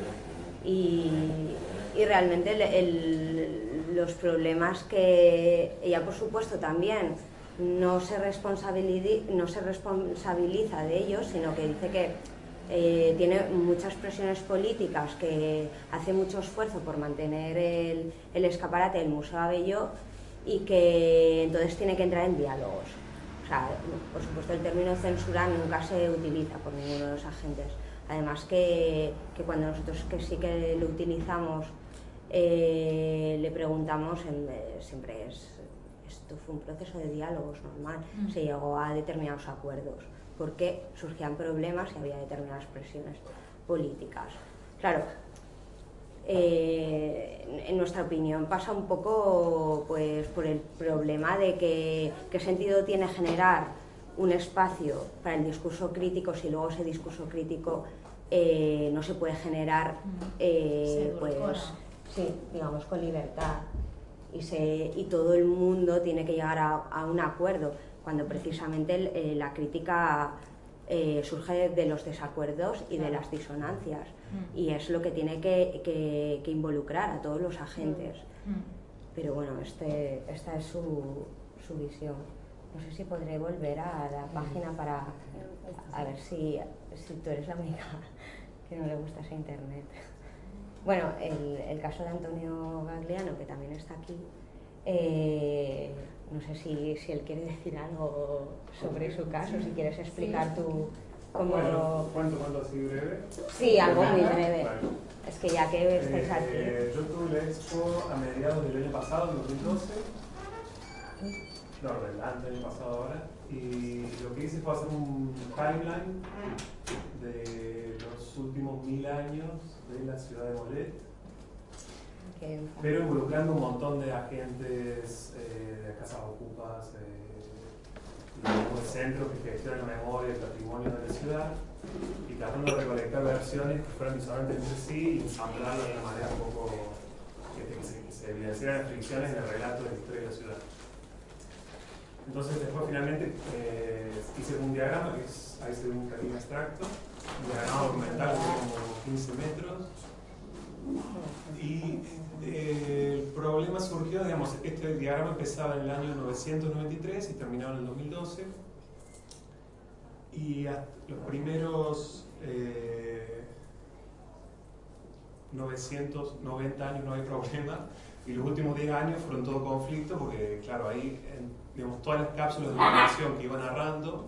Y, y realmente el, el, los problemas que ella, por supuesto, también no se, responsabiliza, no se responsabiliza de ellos, sino que dice que Eh, tiene muchas presiones políticas, que hace mucho esfuerzo por mantener el, el escaparate del Museo Abelló, y que entonces tiene que entrar en diálogos. O sea, por supuesto el término censura nunca se utiliza por ninguno de los agentes. Además que, que cuando nosotros que sí que lo utilizamos, eh, le preguntamos, en, eh, siempre es, esto fue un proceso de diálogos normal, mm. se llegó a determinados acuerdos, porque surgían problemas y había determinadas presiones políticas. Claro, eh, en nuestra opinión pasa un poco pues, por el problema de que qué sentido tiene generar un espacio para el discurso crítico si luego ese discurso crítico eh, no se puede generar eh, pues, sí, digamos, con libertad, y, se, y todo el mundo tiene que llegar a, a un acuerdo, cuando precisamente el, eh, la crítica eh, surge de, de los desacuerdos y de las disonancias, mm. y es lo que tiene que, que, que involucrar a todos los agentes. Mm. Pero bueno, este, esta es su, su visión. No sé si podré volver a la página para a ver si, si tú eres la única que no le gusta ese internet. Bueno, el, el caso de Antonio Gagliano, que también está aquí, eh, no sé si, si él quiere decir algo sobre su caso, si quieres explicar tú cómo lo... ¿Cuánto, cuánto así breve? Sí, algo muy breve. Vale. Es que ya que estáis aquí... Eh, yo tuve la expo a mediados del año pasado, en dos mil doce. No, antes del año pasado ahora. Y lo que hice fue hacer un timeline de los últimos mil años de la ciudad de Mollet. que- Pero involucrando un montón de agentes, eh, de casas ocupas, eh, de centros que gestionan la memoria y el patrimonio de la ciudad, y tratando de recolectar versiones que fueran disonantes entre sí y ensamblarlas de una manera un poco que, que se, que se evidenciaran las fricciones en el relato de la historia de la ciudad. Entonces después finalmente eh, hice un diagrama, que es, ahí se ve un pequeño extracto, un diagrama documental de como quince metros. Y eh, el problema surgió, digamos, este diagrama empezaba en el año novecientos noventa y tres y terminaba en el dos mil doce. Y hasta los primeros eh, novecientos noventa años no hay problema. Y los últimos diez años fueron todo conflicto porque, claro, ahí, en, digamos, todas las cápsulas de información que iba narrando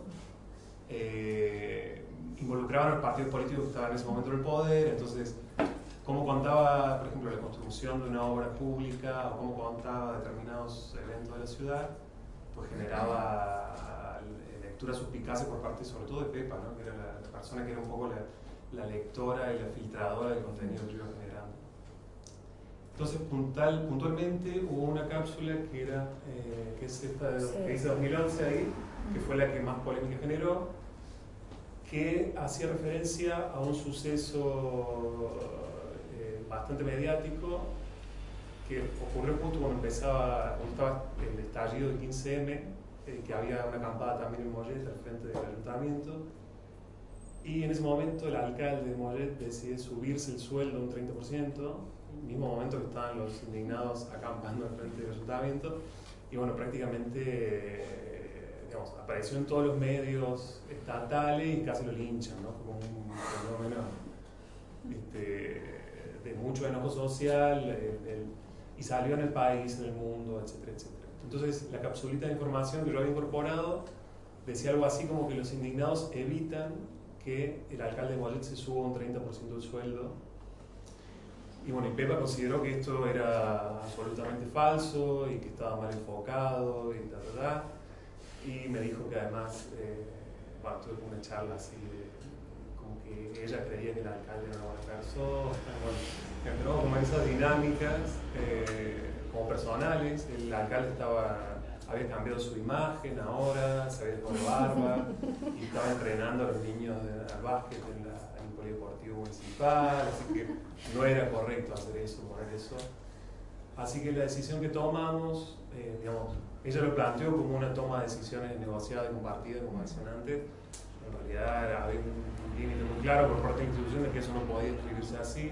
eh, involucraban a los partidos políticos que estaban en ese momento en el poder. Entonces, cómo contaba, por ejemplo, la construcción de una obra pública o cómo contaba determinados eventos de la ciudad, pues generaba lecturas suspicaces por parte, sobre todo de Pepa, ¿no? Que era la, la persona que era un poco la, la lectora y la filtradora del contenido que iba generando. Entonces, puntual, puntualmente hubo una cápsula que era, eh, que es esta de, Sí. que dice dos mil once ahí, que fue la que más polémica generó, que hacía referencia a un suceso eh, bastante mediático que ocurrió justo cuando empezaba, cuando estaba el estallido de quince eme, eh, que había una acampada también en Mollet al frente del ayuntamiento, y en ese momento el alcalde de Mollet decide subirse el sueldo un treinta por ciento, mismo momento que estaban los indignados acampando al frente del ayuntamiento, y bueno, prácticamente eh, digamos, apareció en todos los medios estatales y casi lo linchan, ¿no? Como un fenómeno este, de mucho enojo social, el, el, y salió en el país, en el mundo, etcétera, etcétera. Entonces, la capsulita de información que yo había incorporado decía algo así como que los indignados evitan que el alcalde de Mollet se suba un treinta por ciento del sueldo. Y bueno, y Pepa consideró que esto era absolutamente falso y que estaba mal enfocado y tal, tal, tal. Y me dijo que además, eh, bueno, tuve una charla así de, como que ella creía que el alcalde era una buena persona. Bueno, entró como esas dinámicas eh, como personales. El alcalde estaba, había cambiado su imagen ahora, se había dejado barba y estaba entrenando a los niños de, al básquet en, la, en el polideportivo municipal, así que no era correcto hacer eso, poner eso. Así que la decisión que tomamos, eh, digamos, ella lo planteó como una toma de decisiones negociadas y compartidas, como decían antes. En realidad había un límite muy claro por parte de la institución de que eso no podía escribirse así.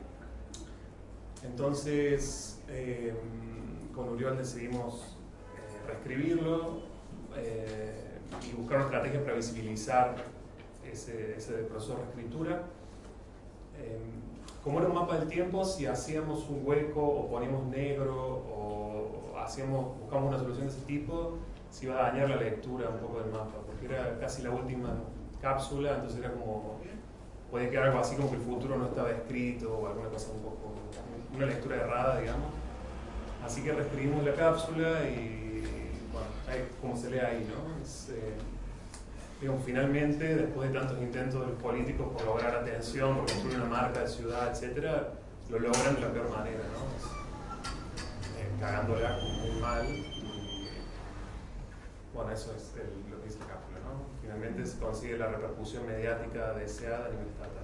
Entonces, eh, con Uriol decidimos eh, reescribirlo eh, y buscar una estrategia para visibilizar ese, ese proceso de reescritura. Eh, como era un mapa del tiempo, si hacíamos un hueco o poníamos negro o hacíamos, buscamos una solución de ese tipo, se iba a dañar la lectura un poco del mapa, porque era casi la última cápsula, entonces era como, podía quedar algo así como que el futuro no estaba escrito o alguna cosa un poco, una lectura errada, digamos. Así que reescribimos la cápsula y, bueno, ahí, como se lee ahí, ¿no? Es, eh, digamos, finalmente, después de tantos intentos de los políticos por lograr atención, por construir una marca de ciudad, etcétera, lo logran de la peor manera, ¿no? Es, eh, cagándola muy mal. Y, bueno, eso es el, lo que dice la cápsula, ¿no? Finalmente se consigue la repercusión mediática deseada a nivel estatal.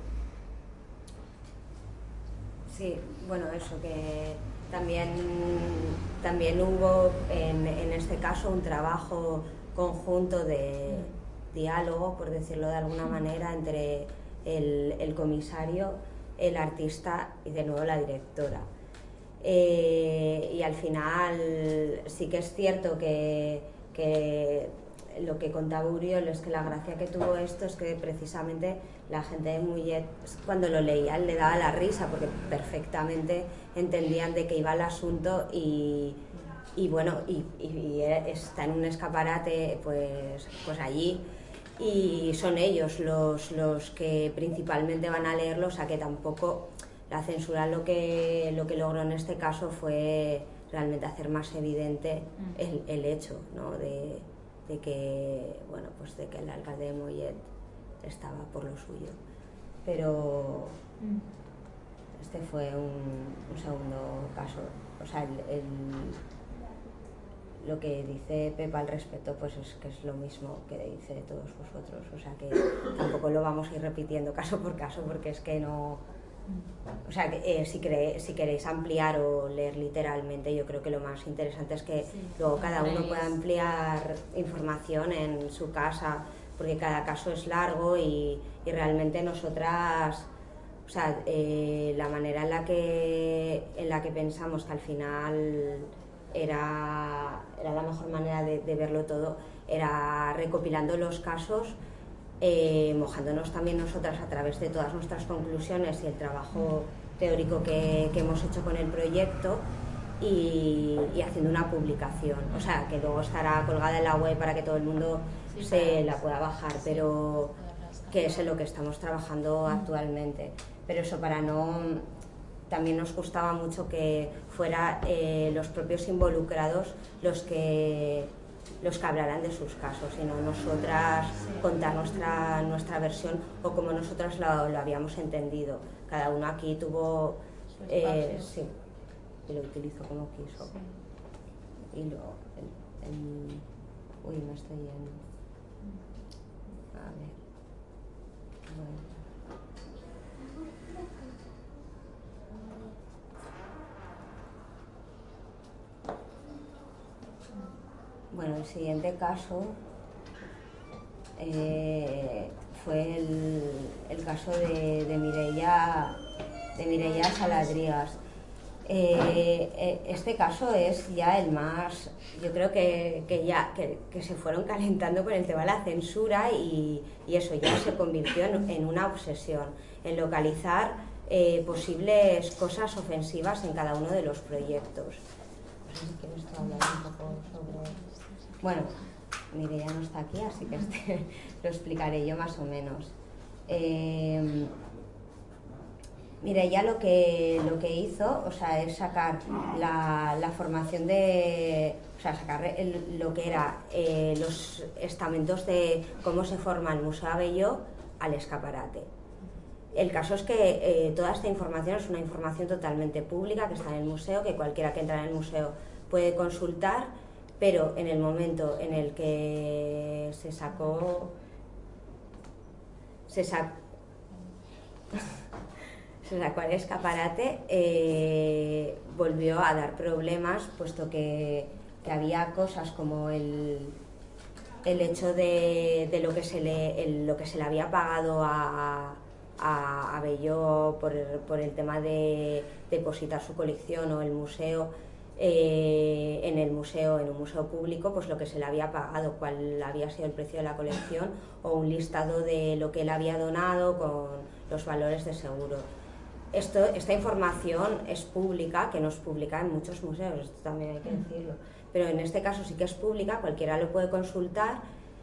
Sí, bueno, eso que también, también hubo en, en este caso un trabajo conjunto de diálogo, por decirlo de alguna manera, entre el, el comisario, el artista y de nuevo la directora. Eh, y al final sí que es cierto que, que lo que contaba Uriol es que la gracia que tuvo esto es que precisamente la gente de Mollet, cuando lo leían, le daba la risa porque perfectamente entendían de qué iba el asunto y, y bueno, y, y está en un escaparate pues, pues allí y son ellos los, los que principalmente van a leerlo, o sea que tampoco la censura lo que, lo que logró en este caso fue realmente hacer más evidente el, el hecho, ¿no? de, de que bueno, pues de que el alcalde de Mollet estaba por lo suyo, pero este fue un, un segundo caso. O sea, el, el, lo que dice Pepa al respecto, pues es que es lo mismo que dice todos vosotros. O sea, que tampoco lo vamos a ir repitiendo caso por caso, porque es que no... O sea, que, eh, si, cree, si queréis ampliar o leer literalmente, yo creo que lo más interesante es que sí, luego cada uno pueda ampliar información en su casa, porque cada caso es largo y, y realmente nosotras, o sea, eh, la manera en la que en la que pensamos que al final era, era la mejor manera de, de verlo todo, era recopilando los casos, eh, mojándonos también nosotras a través de todas nuestras conclusiones y el trabajo teórico que, que hemos hecho con el proyecto, y, y haciendo una publicación, o sea, que luego estará colgada en la web para que todo el mundo sí, se la pueda bajar, sí, pero que es en lo que estamos trabajando actualmente. Pero eso, para no... También nos gustaba mucho que fuera eh, los propios involucrados los que, los que hablaran de sus casos, y no nosotras contar nuestra, nuestra versión o como nosotras lo, lo habíamos entendido. Cada uno aquí tuvo... Eh, sí, y lo utilizó como quiso. Sí. Y luego... El, el, uy, me estoy yendo. A ver. Bueno. Bueno, el siguiente caso eh, fue el, el caso de, de Mireia, de Mireia Saladrigas. Eh, este caso es ya el más, yo creo que, que ya que, que se fueron calentando con el tema de la censura, y, y eso ya se convirtió en, en una obsesión, en localizar eh, posibles cosas ofensivas en cada uno de los proyectos. No sé si quieres hablar un poco sobre... Bueno, Mireia no está aquí, así que este lo explicaré yo más o menos. Eh, Mireia lo que, lo que hizo, o sea, es sacar la, la formación de... O sea, sacar el, lo que era eh, los estamentos de cómo se forma el Museo Abelló al escaparate. El caso es que eh, toda esta información es una información totalmente pública que está en el museo, que cualquiera que entra en el museo puede consultar, pero en el momento en el que se sacó... Se sacó... se sacó al escaparate, eh, volvió a dar problemas, puesto que, que había cosas como el, el hecho de, de lo, que se le, el, lo que se le había pagado a, a Abelló por, por el tema de depositar su colección o el museo, eh, en el museo, en un museo público, pues lo que se le había pagado, cuál había sido el precio de la colección, o un listado de lo que él había donado con los valores de seguro. Esto, esta información es pública, que no es pública en muchos museos, esto también hay que decirlo, pero en este caso sí que es pública, cualquiera lo puede consultar,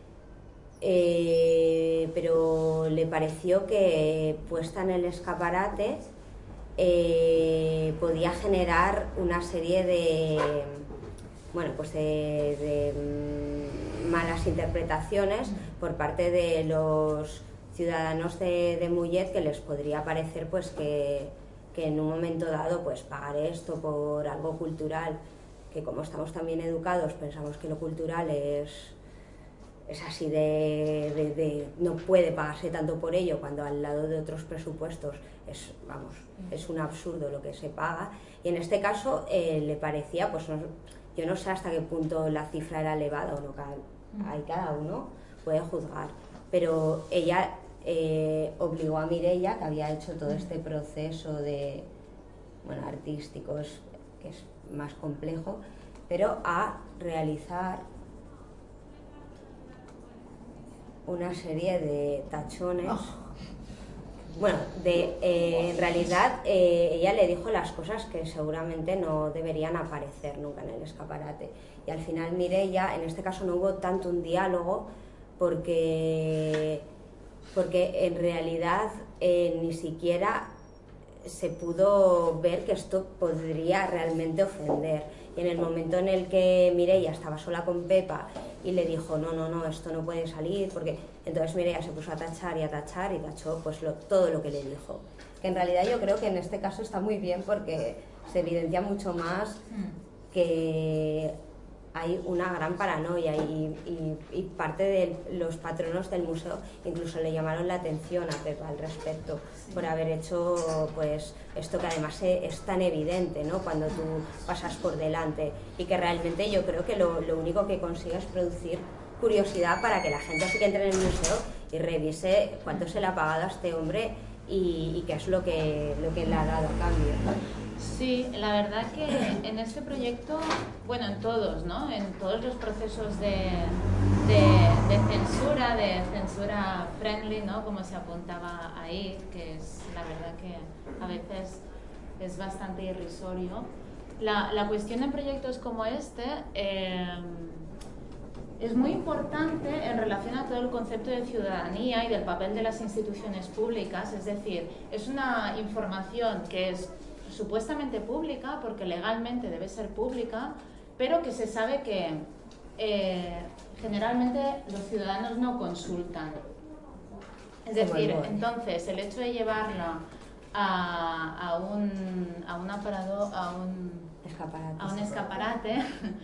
eh, pero le pareció que puesta en el escaparate eh, podía generar una serie de, bueno, pues de, de malas interpretaciones por parte de los ciudadanos de, de Mollet, que les podría parecer pues que, que en un momento dado pues pagar esto por algo cultural, que como estamos también educados pensamos que lo cultural es, es así de, de, de no puede pagarse tanto por ello, cuando al lado de otros presupuestos es, vamos, es un absurdo lo que se paga. Y en este caso eh, le parecía, pues no, yo no sé hasta qué punto la cifra era elevada o no, cada, ahí cada uno puede juzgar, pero ella eh, obligó a Mireia, que había hecho todo este proceso de, bueno, artístico, es, que es más complejo, pero a realizar una serie de tachones. Oh. Bueno, de, eh, en realidad eh, ella le dijo las cosas que seguramente no deberían aparecer nunca en el escaparate, y al final Mireia, en este caso no hubo tanto un diálogo, porque, porque en realidad eh, ni siquiera se pudo ver que esto podría realmente ofender. Y en el momento en el que Mireia estaba sola con Pepa y le dijo no, no, no, esto no puede salir, porque entonces Mireia se puso a tachar y a tachar y tachó pues lo, todo lo que le dijo. que en realidad yo creo que en este caso está muy bien porque se evidencia mucho más que hay una gran paranoia y, y, y parte de los patronos del museo incluso le llamaron la atención a Pepa al respecto, sí, por haber hecho pues esto que además es tan evidente, ¿no?, cuando tú pasas por delante, y que realmente yo creo que lo, lo único que consigue es producir curiosidad para que la gente sí que entre en el museo y revise cuánto se le ha pagado a este hombre y, y qué es lo que, lo que le ha dado a cambio. Sí, la verdad que en este proyecto, bueno, en todos, ¿no? En todos los procesos de, de, de censura, de censura friendly, ¿no?, como se apuntaba ahí, que es la verdad que a veces es bastante irrisorio. La, la cuestión en proyectos como este eh, es muy importante en relación a todo el concepto de ciudadanía y del papel de las instituciones públicas, es decir, es una información que es supuestamente pública, porque legalmente debe ser pública, pero que se sabe que eh, generalmente los ciudadanos no consultan. Es decir, entonces el hecho de llevarla a, a, un, a, un, aparado, a, un, escaparate, a un escaparate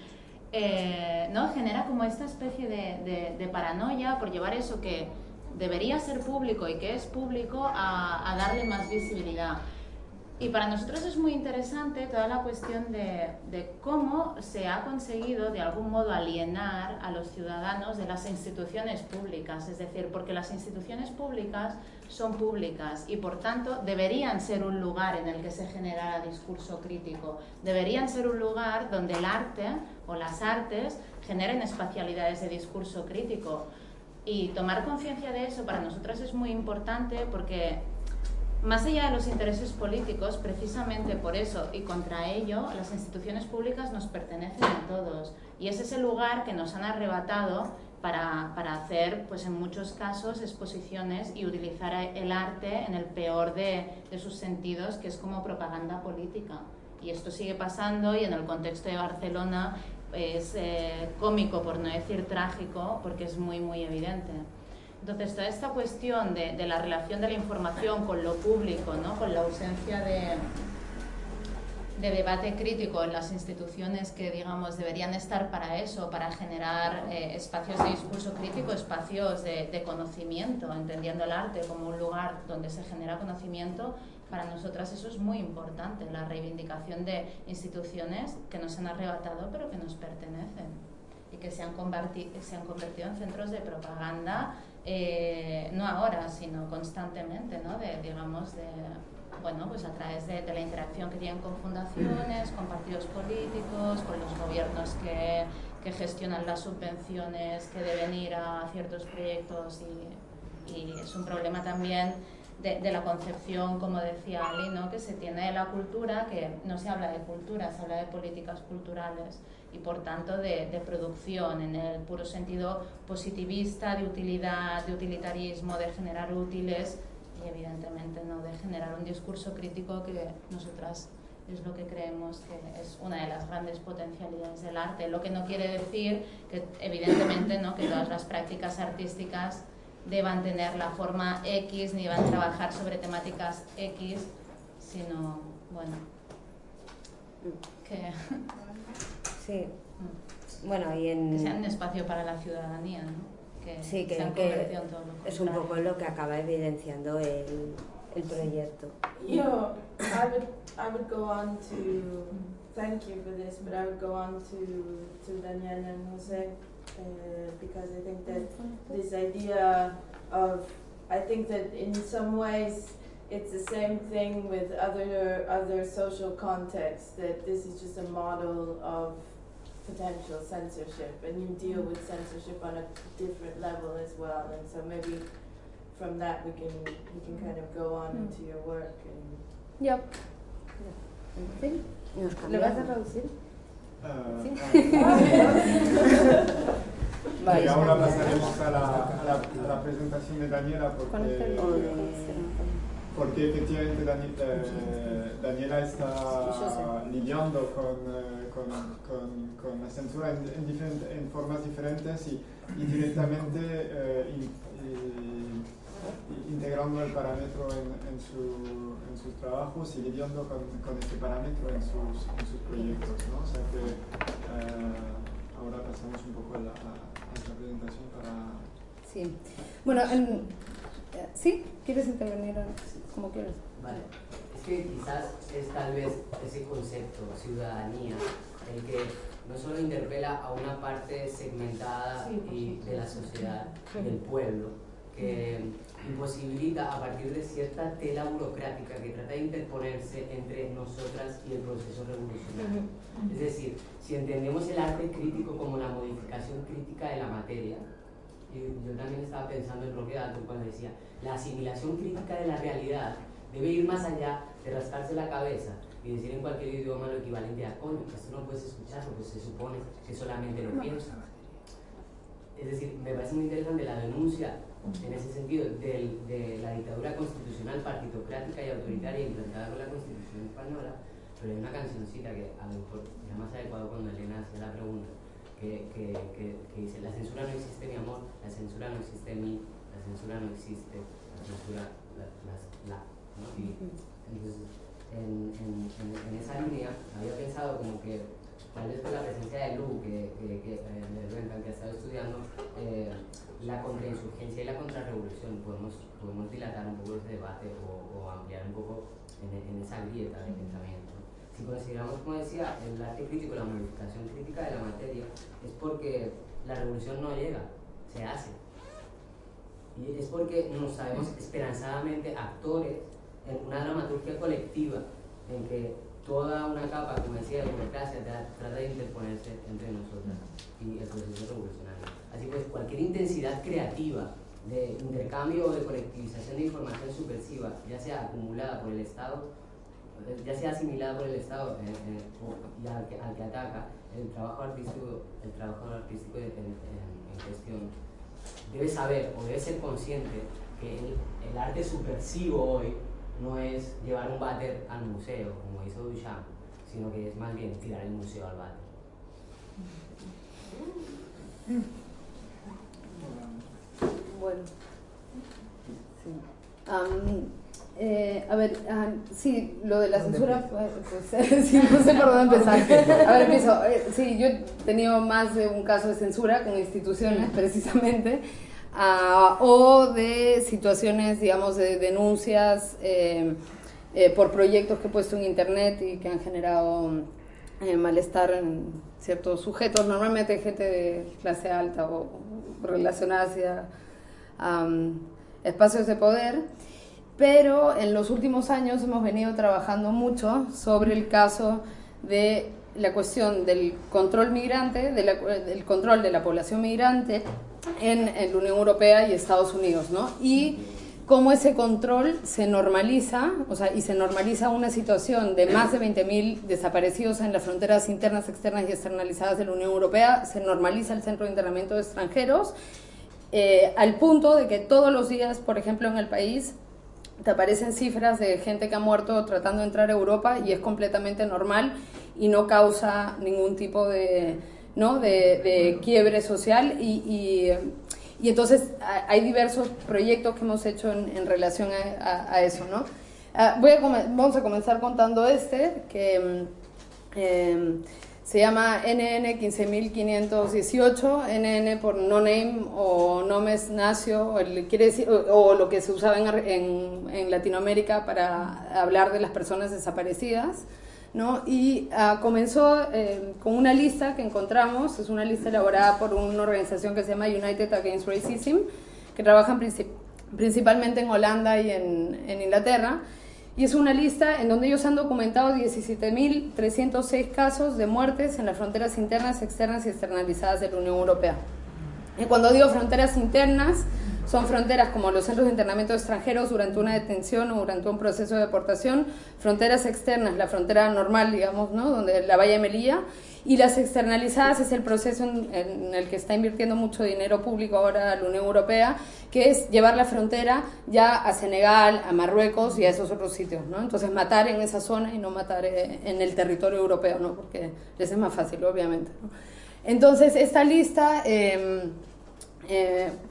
eh, ¿no?, genera como esta especie de, de, de paranoia por llevar eso que debería ser público y que es público a, a darle más visibilidad. Y para nosotros es muy interesante toda la cuestión de, de cómo se ha conseguido de algún modo alienar a los ciudadanos de las instituciones públicas, es decir, porque las instituciones públicas son públicas y por tanto deberían ser un lugar en el que se generara discurso crítico, deberían ser un lugar donde el arte o las artes generen espacialidades de discurso crítico, y tomar conciencia de eso para nosotros es muy importante porque más allá de los intereses políticos, precisamente por eso y contra ello, las instituciones públicas nos pertenecen a todos. Y es ese lugar que nos han arrebatado para, para hacer, pues en muchos casos, exposiciones y utilizar el arte en el peor de, de sus sentidos, que es como propaganda política. Y esto sigue pasando, y en el contexto de Barcelona es eh, cómico, por no decir trágico, porque es muy, muy evidente. Entonces, toda esta cuestión de, de la relación de la información con lo público, ¿no?, con la ausencia de, de debate crítico en las instituciones que, digamos, deberían estar para eso, para generar eh, espacios de discurso crítico, espacios de, de conocimiento, entendiendo el arte como un lugar donde se genera conocimiento, para nosotras eso es muy importante, la reivindicación de instituciones que nos han arrebatado pero que nos pertenecen y que se han, converti- se han convertido en centros de propaganda. Eh, no ahora, sino constantemente, ¿no?, de, digamos, de, bueno, pues a través de, de la interacción que tienen con fundaciones, con partidos políticos, con los gobiernos que, que gestionan las subvenciones que deben ir a ciertos proyectos, y, y es un problema también de, de la concepción, como decía Ali, ¿no?, que se tiene de la cultura, que no se habla de cultura, se habla de políticas culturales, y por tanto de, de producción en el puro sentido positivista, de utilidad, de utilitarismo, de generar útiles, y evidentemente no de generar un discurso crítico, que nosotras es lo que creemos que es una de las grandes potencialidades del arte, lo que no quiere decir que evidentemente, ¿no?, que todas las prácticas artísticas deban tener la forma X ni deban trabajar sobre temáticas X, sino, bueno, que... Sí, bueno, y en... que sean un espacio para la ciudadanía, ¿no?, que sí, que, se han que convertido en todo lo es un contrario. poco lo que acaba evidenciando el, el proyecto. Yo, I would, I would go on to, thank you for this, but I would go on to, to Daniela and Jose, uh, because I think that this idea of, I think that in some ways it's the same thing with other other social contexts, that this is just a model of potential censorship, and you deal with censorship on a different level as well, and so maybe from that we can we can kind of go on into your work. And Yep. ¿Sí? Nos ¿Le vas a cambiamos. traducir? Uh, Sí. Y Vale. ahora pasaremos a la, a, la, a la presentación de Daniela, Conecta el porque, video. porque efectivamente Dani, eh, Daniela está lidiando con, eh, con, con, con la censura en, en, diferente, en formas diferentes y, y directamente eh, y, y integrando el parámetro en, en, su, en sus trabajos y lidiando con, con este parámetro en sus, en sus proyectos, ¿no? O sea que eh, ahora pasamos un poco a la, a la presentación para... Sí. Bueno, en, ¿sí? ¿Quieres intervenir? Como quieras. Vale. Es que quizás es tal vez ese concepto, ciudadanía, el que no solo interpela a una parte segmentada sí, y de la sociedad, del pueblo, que imposibilita a partir de cierta tela burocrática que trata de interponerse entre nosotras y el proceso revolucionario. Es decir, si entendemos el arte crítico como la modificación crítica de la materia, y yo también estaba pensando en Roque Dalton cuando decía, la asimilación crítica de la realidad debe ir más allá de rascarse la cabeza y decir en cualquier idioma lo equivalente a coño, esto no puedes escucharlo, pues se supone que solamente lo piensas. Es decir, me parece muy interesante la denuncia en ese sentido de, de la dictadura constitucional partitocrática y autoritaria implantada con la Constitución española, pero hay una cancioncita que a lo mejor era más adecuado cuando Elena hacía la pregunta, que, que, que, que dice, la censura no existe mi amor, la censura no existe en mí, la censura no existe, la censura, la, la, la ¿no? Y entonces, en, en, en, en esa línea había pensado como que tal vez con la presencia de Lu, que, que, que, eh, de Rentan, que ha estado estudiando eh, la contrainsurgencia y la contrarrevolución, podemos, podemos dilatar un poco ese debate o, o ampliar un poco en, en esa grieta de pensamiento. Si consideramos, como decía, el arte crítico, la modificación crítica de la materia, es porque la revolución no llega, se hace. Y es porque nos sabemos esperanzadamente actores en una dramaturgia colectiva en que toda una capa, como decía, de burocracia trata de interponerse entre nosotras y el proceso revolucionario. Así pues, cualquier intensidad creativa de intercambio o de colectivización de información subversiva, ya sea acumulada por el Estado, ya sea asimilada por el Estado eh, eh, y al que, al que ataca, el trabajo artístico, el trabajo artístico en, en, en cuestión debe saber o debe ser consciente que el, el arte subversivo hoy no es llevar un váter al museo, como hizo Duchamp, sino que es más bien tirar el museo al váter. Bueno, sí. Um, eh, a ver, uh, sí, lo de la censura, pues sí, no sé por dónde empezar. A ver, empiezo. Eh, sí, yo he tenido más de un caso de censura con instituciones, precisamente. Uh, o de situaciones, digamos, de denuncias eh, eh, por proyectos que he puesto en internet y que han generado eh, malestar en ciertos sujetos, normalmente gente de clase alta o relacionada hacia um, espacios de poder, pero en los últimos años hemos venido trabajando mucho sobre el caso de la cuestión del control migrante, de la, del control de la población migrante en, en la Unión Europea y Estados Unidos, ¿no? Y cómo ese control se normaliza, o sea, y se normaliza una situación de más de veinte mil desaparecidos en las fronteras internas, externas y externalizadas de la Unión Europea, se normaliza el centro de internamiento de extranjeros, eh, al punto de que todos los días, por ejemplo, en el país, te aparecen cifras de gente que ha muerto tratando de entrar a Europa y es completamente normal y no causa ningún tipo de, ¿no? de, de quiebre social y, y, y entonces hay diversos proyectos que hemos hecho en, en relación a, a, a eso, ¿no? Uh, voy a vamos a comenzar contando este que eh, se llama N N quince mil quinientos dieciocho, N N por no name o nomes nacio, o, el, quiere decir, o, o lo que se usaba en, en, en Latinoamérica para hablar de las personas desaparecidas, ¿no? Y uh, comenzó eh, con una lista que encontramos, es una lista elaborada por una organización que se llama United Against Racism, que trabajan princip principalmente en Holanda y en, en Inglaterra, y es una lista en donde ellos han documentado diecisiete mil trescientos seis casos de muertes en las fronteras internas, externas y externalizadas de la Unión Europea. Y cuando digo fronteras internas, son fronteras como los centros de internamiento de extranjeros durante una detención o durante un proceso de deportación, fronteras externas, la frontera normal, digamos, ¿no? Donde la Valla de Melilla, y las externalizadas es el proceso en, en el que está invirtiendo mucho dinero público ahora la Unión Europea, que es llevar la frontera ya a Senegal, a Marruecos y a esos otros sitios, ¿no? Entonces matar en esa zona y no matar en el territorio europeo, ¿no? Porque les es más fácil, obviamente, ¿no? Entonces esta lista, eh, eh, pues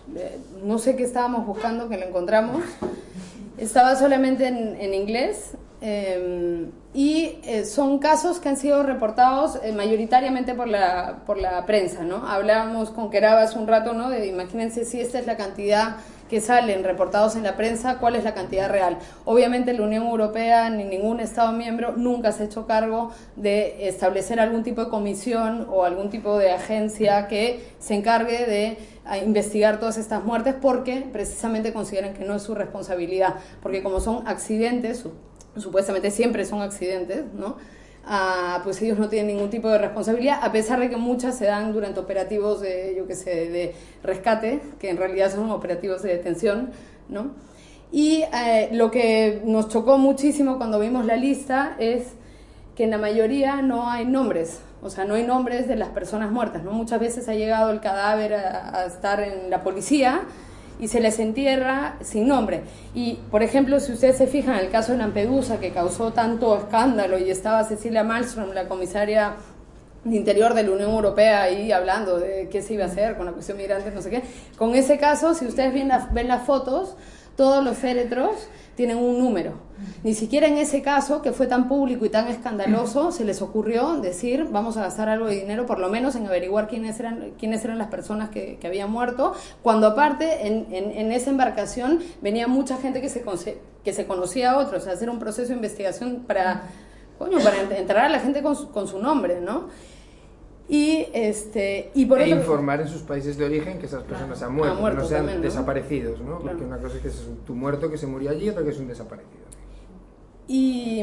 eh, no sé qué estábamos buscando, que lo encontramos. Estaba solamente en, en inglés. Eh, y eh, son casos que han sido reportados eh, mayoritariamente por la, por la prensa, ¿no? Hablábamos con Keraba hace un rato, ¿no? De, imagínense si esta es la cantidad que salen reportados en la prensa, ¿cuál es la cantidad real? Obviamente la Unión Europea ni ningún Estado miembro nunca se ha hecho cargo de establecer algún tipo de comisión o algún tipo de agencia que se encargue de investigar todas estas muertes, porque precisamente consideran que no es su responsabilidad, porque como son accidentes, supuestamente siempre son accidentes, ¿no? Ah, pues ellos no tienen ningún tipo de responsabilidad, a pesar de que muchas se dan durante operativos de, yo qué sé, de rescate, que en realidad son operativos de detención, ¿no? Y eh, lo que nos chocó muchísimo cuando vimos la lista es que en la mayoría no hay nombres, o sea, no hay nombres de las personas muertas, ¿no? Muchas veces ha llegado el cadáver a, a estar en la policía y se les entierra sin nombre. Y, por ejemplo, si ustedes se fijan en el caso de Lampedusa, que causó tanto escándalo, y estaba Cecilia Malmström, la comisaria de Interior de la Unión Europea, ahí hablando de qué se iba a hacer con la cuestión migrante, no sé qué. Con ese caso, si ustedes ven, la, ven las fotos, todos los féretros tienen un número. Ni siquiera en ese caso, que fue tan público y tan escandaloso, se les ocurrió decir, vamos a gastar algo de dinero, por lo menos en averiguar quiénes eran, quiénes eran las personas que, que habían muerto, cuando aparte en, en, en esa embarcación venía mucha gente que se, que se conocía a otros, a hacer un proceso de investigación para, coño, para entrar a la gente con su, con su nombre, ¿no? Y, este, y por e otro... informar en sus países de origen que esas personas han muerto, han muerto que no sean también, ¿no? desaparecidos, ¿no? Claro. Porque una cosa es que es tu muerto que se murió allí, otra que es un desaparecido. Y...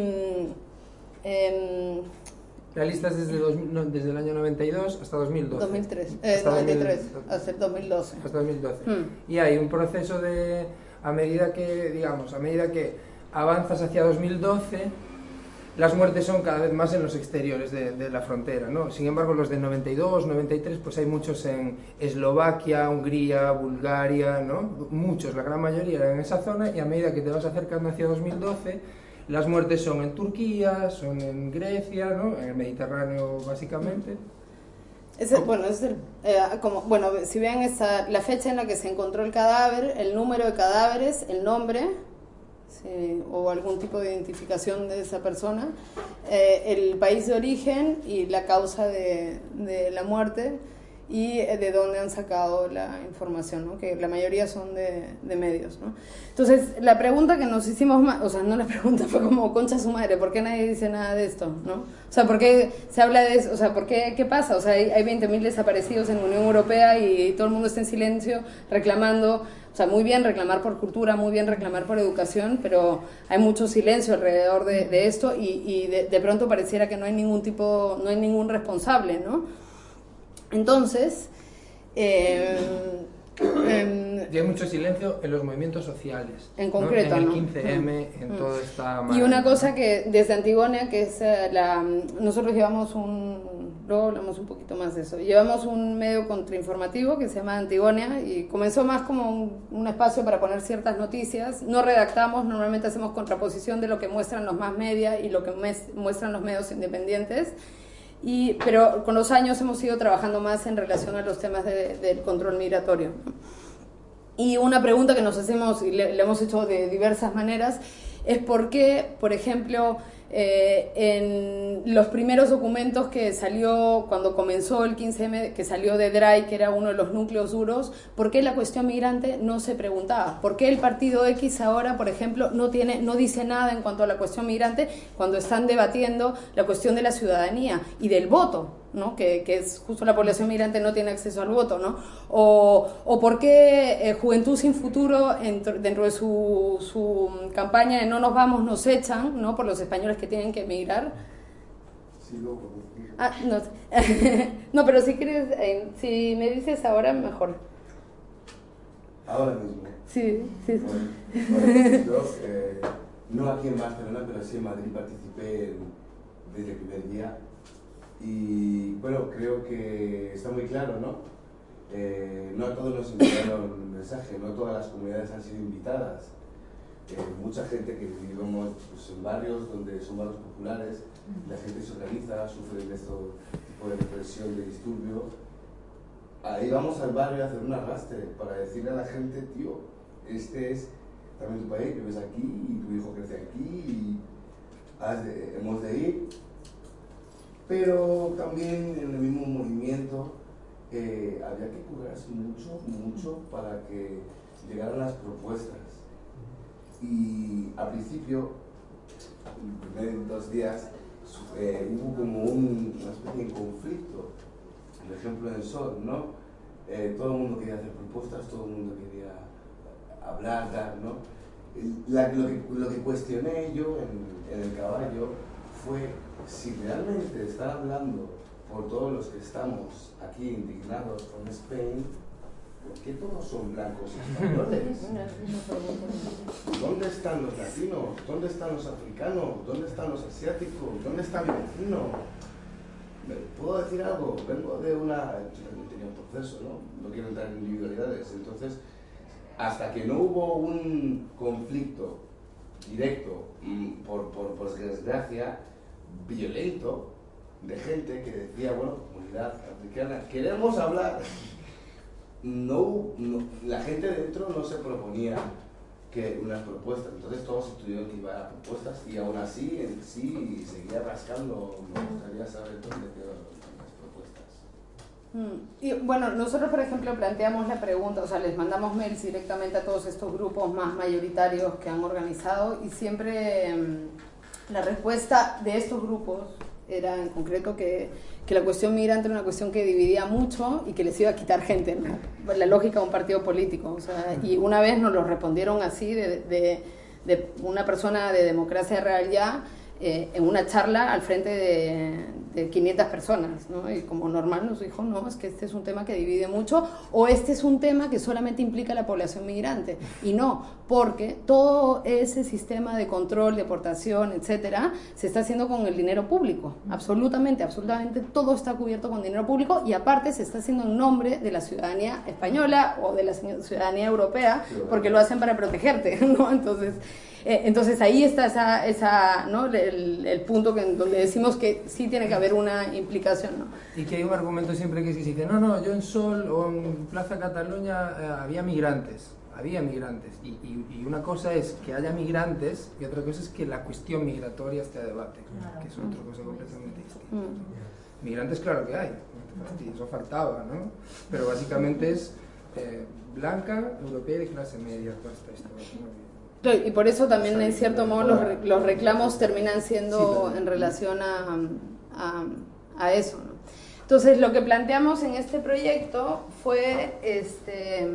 Eh, la lista es desde, dos, no, desde el año noventa y dos hasta dos mil doce. dos mil tres, eh, hasta noventa y tres, dos mil, hasta el dos mil doce. Hasta dos mil doce. Hmm. Y hay un proceso de, a medida que, digamos, a medida que avanzas hacia dos mil doce, las muertes son cada vez más en los exteriores de, de la frontera, ¿no? Sin embargo, los de noventa y dos, noventa y tres, pues hay muchos en Eslovaquia, Hungría, Bulgaria, ¿no? Muchos, la gran mayoría eran en esa zona, y a medida que te vas acercando hacia dos mil doce, las muertes son en Turquía, son en Grecia, ¿no? En el Mediterráneo, básicamente. Es el, bueno, es el, eh, como, bueno, si ven esta, la fecha en la que se encontró el cadáver, el número de cadáveres, el nombre, sí, o algún tipo de identificación de esa persona, eh, el país de origen y la causa de, de la muerte, y de dónde han sacado la información, ¿no? Que la mayoría son de, de medios, ¿no? Entonces, la pregunta que nos hicimos, o sea, no la pregunta, fue como, concha su madre, ¿por qué nadie dice nada de esto, no? O sea, ¿por qué se habla de eso? O sea, ¿por qué, qué pasa? O sea, hay, hay veinte mil desaparecidos en la Unión Europea y todo el mundo está en silencio reclamando. O sea, muy bien reclamar por cultura, muy bien reclamar por educación, pero hay mucho silencio alrededor de, de esto, y, y de, de pronto pareciera que no hay ningún tipo, no hay ningún responsable, ¿no? Entonces, eh, eh, y hay mucho silencio en los movimientos sociales. En concreto, ¿no? En el ¿no? quince eme, en Mm. toda esta... Y una cosa que desde Antigonia, que es eh, la... Nosotros llevamos un... Luego hablamos un poquito más de eso. Llevamos un medio contrainformativo que se llama Antigonia, y comenzó más como un, un espacio para poner ciertas noticias. No redactamos, normalmente hacemos contraposición de lo que muestran los más media y lo que muestran los medios independientes. Y, pero con los años hemos ido trabajando más en relación a los temas de, del control migratorio. Y una pregunta que nos hacemos, y le, le hemos hecho de diversas maneras, es por qué, por ejemplo, eh, en los primeros documentos que salió cuando comenzó el quince eme, que salió de D R A I, que era uno de los núcleos duros, ¿por qué la cuestión migrante no se preguntaba? ¿Por qué el partido X ahora, por ejemplo, no, tiene, no dice nada en cuanto a la cuestión migrante cuando están debatiendo la cuestión de la ciudadanía y del voto, ¿no? Que, que es justo la población migrante no tiene acceso al voto, ¿no? O, o por qué eh, Juventud Sin Futuro, dentro, dentro de su, su campaña de no nos vamos, nos echan, ¿no? Por los españoles que tienen que emigrar. Sí, loco. Ah, no, no, pero si quieres, eh, si me dices ahora, mejor. Ahora mismo. Sí, sí. Bueno, bueno, yo, eh, no aquí en Barcelona, pero sí en Madrid participé desde el primer día. Y bueno, creo que está muy claro, ¿no? Eh, no a todos nos enviaron un mensaje, no todas las comunidades han sido invitadas. Eh, mucha gente que vivimos pues, en barrios donde son barrios populares, la gente se organiza, sufre de este tipo de represión, de disturbio, ahí vamos al barrio a hacer un arrastre para decirle a la gente, tío, este es también tu país, vives aquí y tu hijo crece aquí y has de, hemos de ir. Pero también en el mismo movimiento eh, había que curarse mucho, mucho para que llegaran las propuestas. Y al principio, en los primeros dos días, eh, hubo como un, una especie de conflicto. Por ejemplo, en el Sol, ¿no? Eh, todo el mundo quería hacer propuestas, todo el mundo quería hablar, dar, ¿no? La, lo, que, lo que cuestioné yo en, en el caballo fue si realmente están hablando por todos los que estamos aquí indignados con Spain, ¿por qué todos son blancos españoles? ¿Dónde están los latinos? ¿Dónde están los africanos? ¿Dónde están los asiáticos? ¿Dónde está mi vecino? ¿Puedo decir algo? Vengo de una... Yo también tenía un proceso, ¿no? No quiero entrar en individualidades. Entonces, hasta que no hubo un conflicto directo, por, por, por desgracia, violento, de gente que decía, bueno, comunidad africana, queremos hablar. No, no, la gente dentro no se proponía que unas propuestas, entonces todos tuvieron que llevar a propuestas y aún así en sí seguía rascando. Me gustaría saber dónde quedaron las propuestas. Y bueno, nosotros por ejemplo planteamos la pregunta, o sea, les mandamos mails directamente a todos estos grupos más mayoritarios que han organizado y siempre mmm, la respuesta de estos grupos era en concreto que, que la cuestión migrante era una cuestión que dividía mucho y que les iba a quitar gente, ¿no? La lógica de un partido político, o sea, y una vez nos lo respondieron así de, de, de una persona de Democracia Real Ya eh, en una charla al frente de, de quinientas personas, ¿no? Y como normal nos dijo, no, es que este es un tema que divide mucho o este es un tema que solamente implica a la población migrante, y no, porque todo ese sistema de control, deportación, etcétera, se está haciendo con el dinero público, absolutamente, absolutamente todo está cubierto con dinero público y aparte se está haciendo en nombre de la ciudadanía española o de la ciudadanía europea, porque lo hacen para protegerte, ¿no? Entonces, eh, entonces ahí está esa, esa, ¿no? el, el punto que, donde decimos que sí tiene que haber una implicación, ¿no? Y que hay un argumento siempre que se dice, no, no, yo en Sol o en Plaza Cataluña eh, había migrantes. Había migrantes, y, y, y una cosa es que haya migrantes y otra cosa es que la cuestión migratoria esté a debate, claro, que es otra cosa completamente distinta. Mm. Migrantes claro que hay, eso faltaba, ¿no? Pero básicamente es eh, blanca, europea y de clase media, toda esta historia, ¿no? Y por eso también en cierto modo los, los reclamos terminan siendo sí, en relación a, a, a eso, ¿no? Entonces lo que planteamos en este proyecto fue este...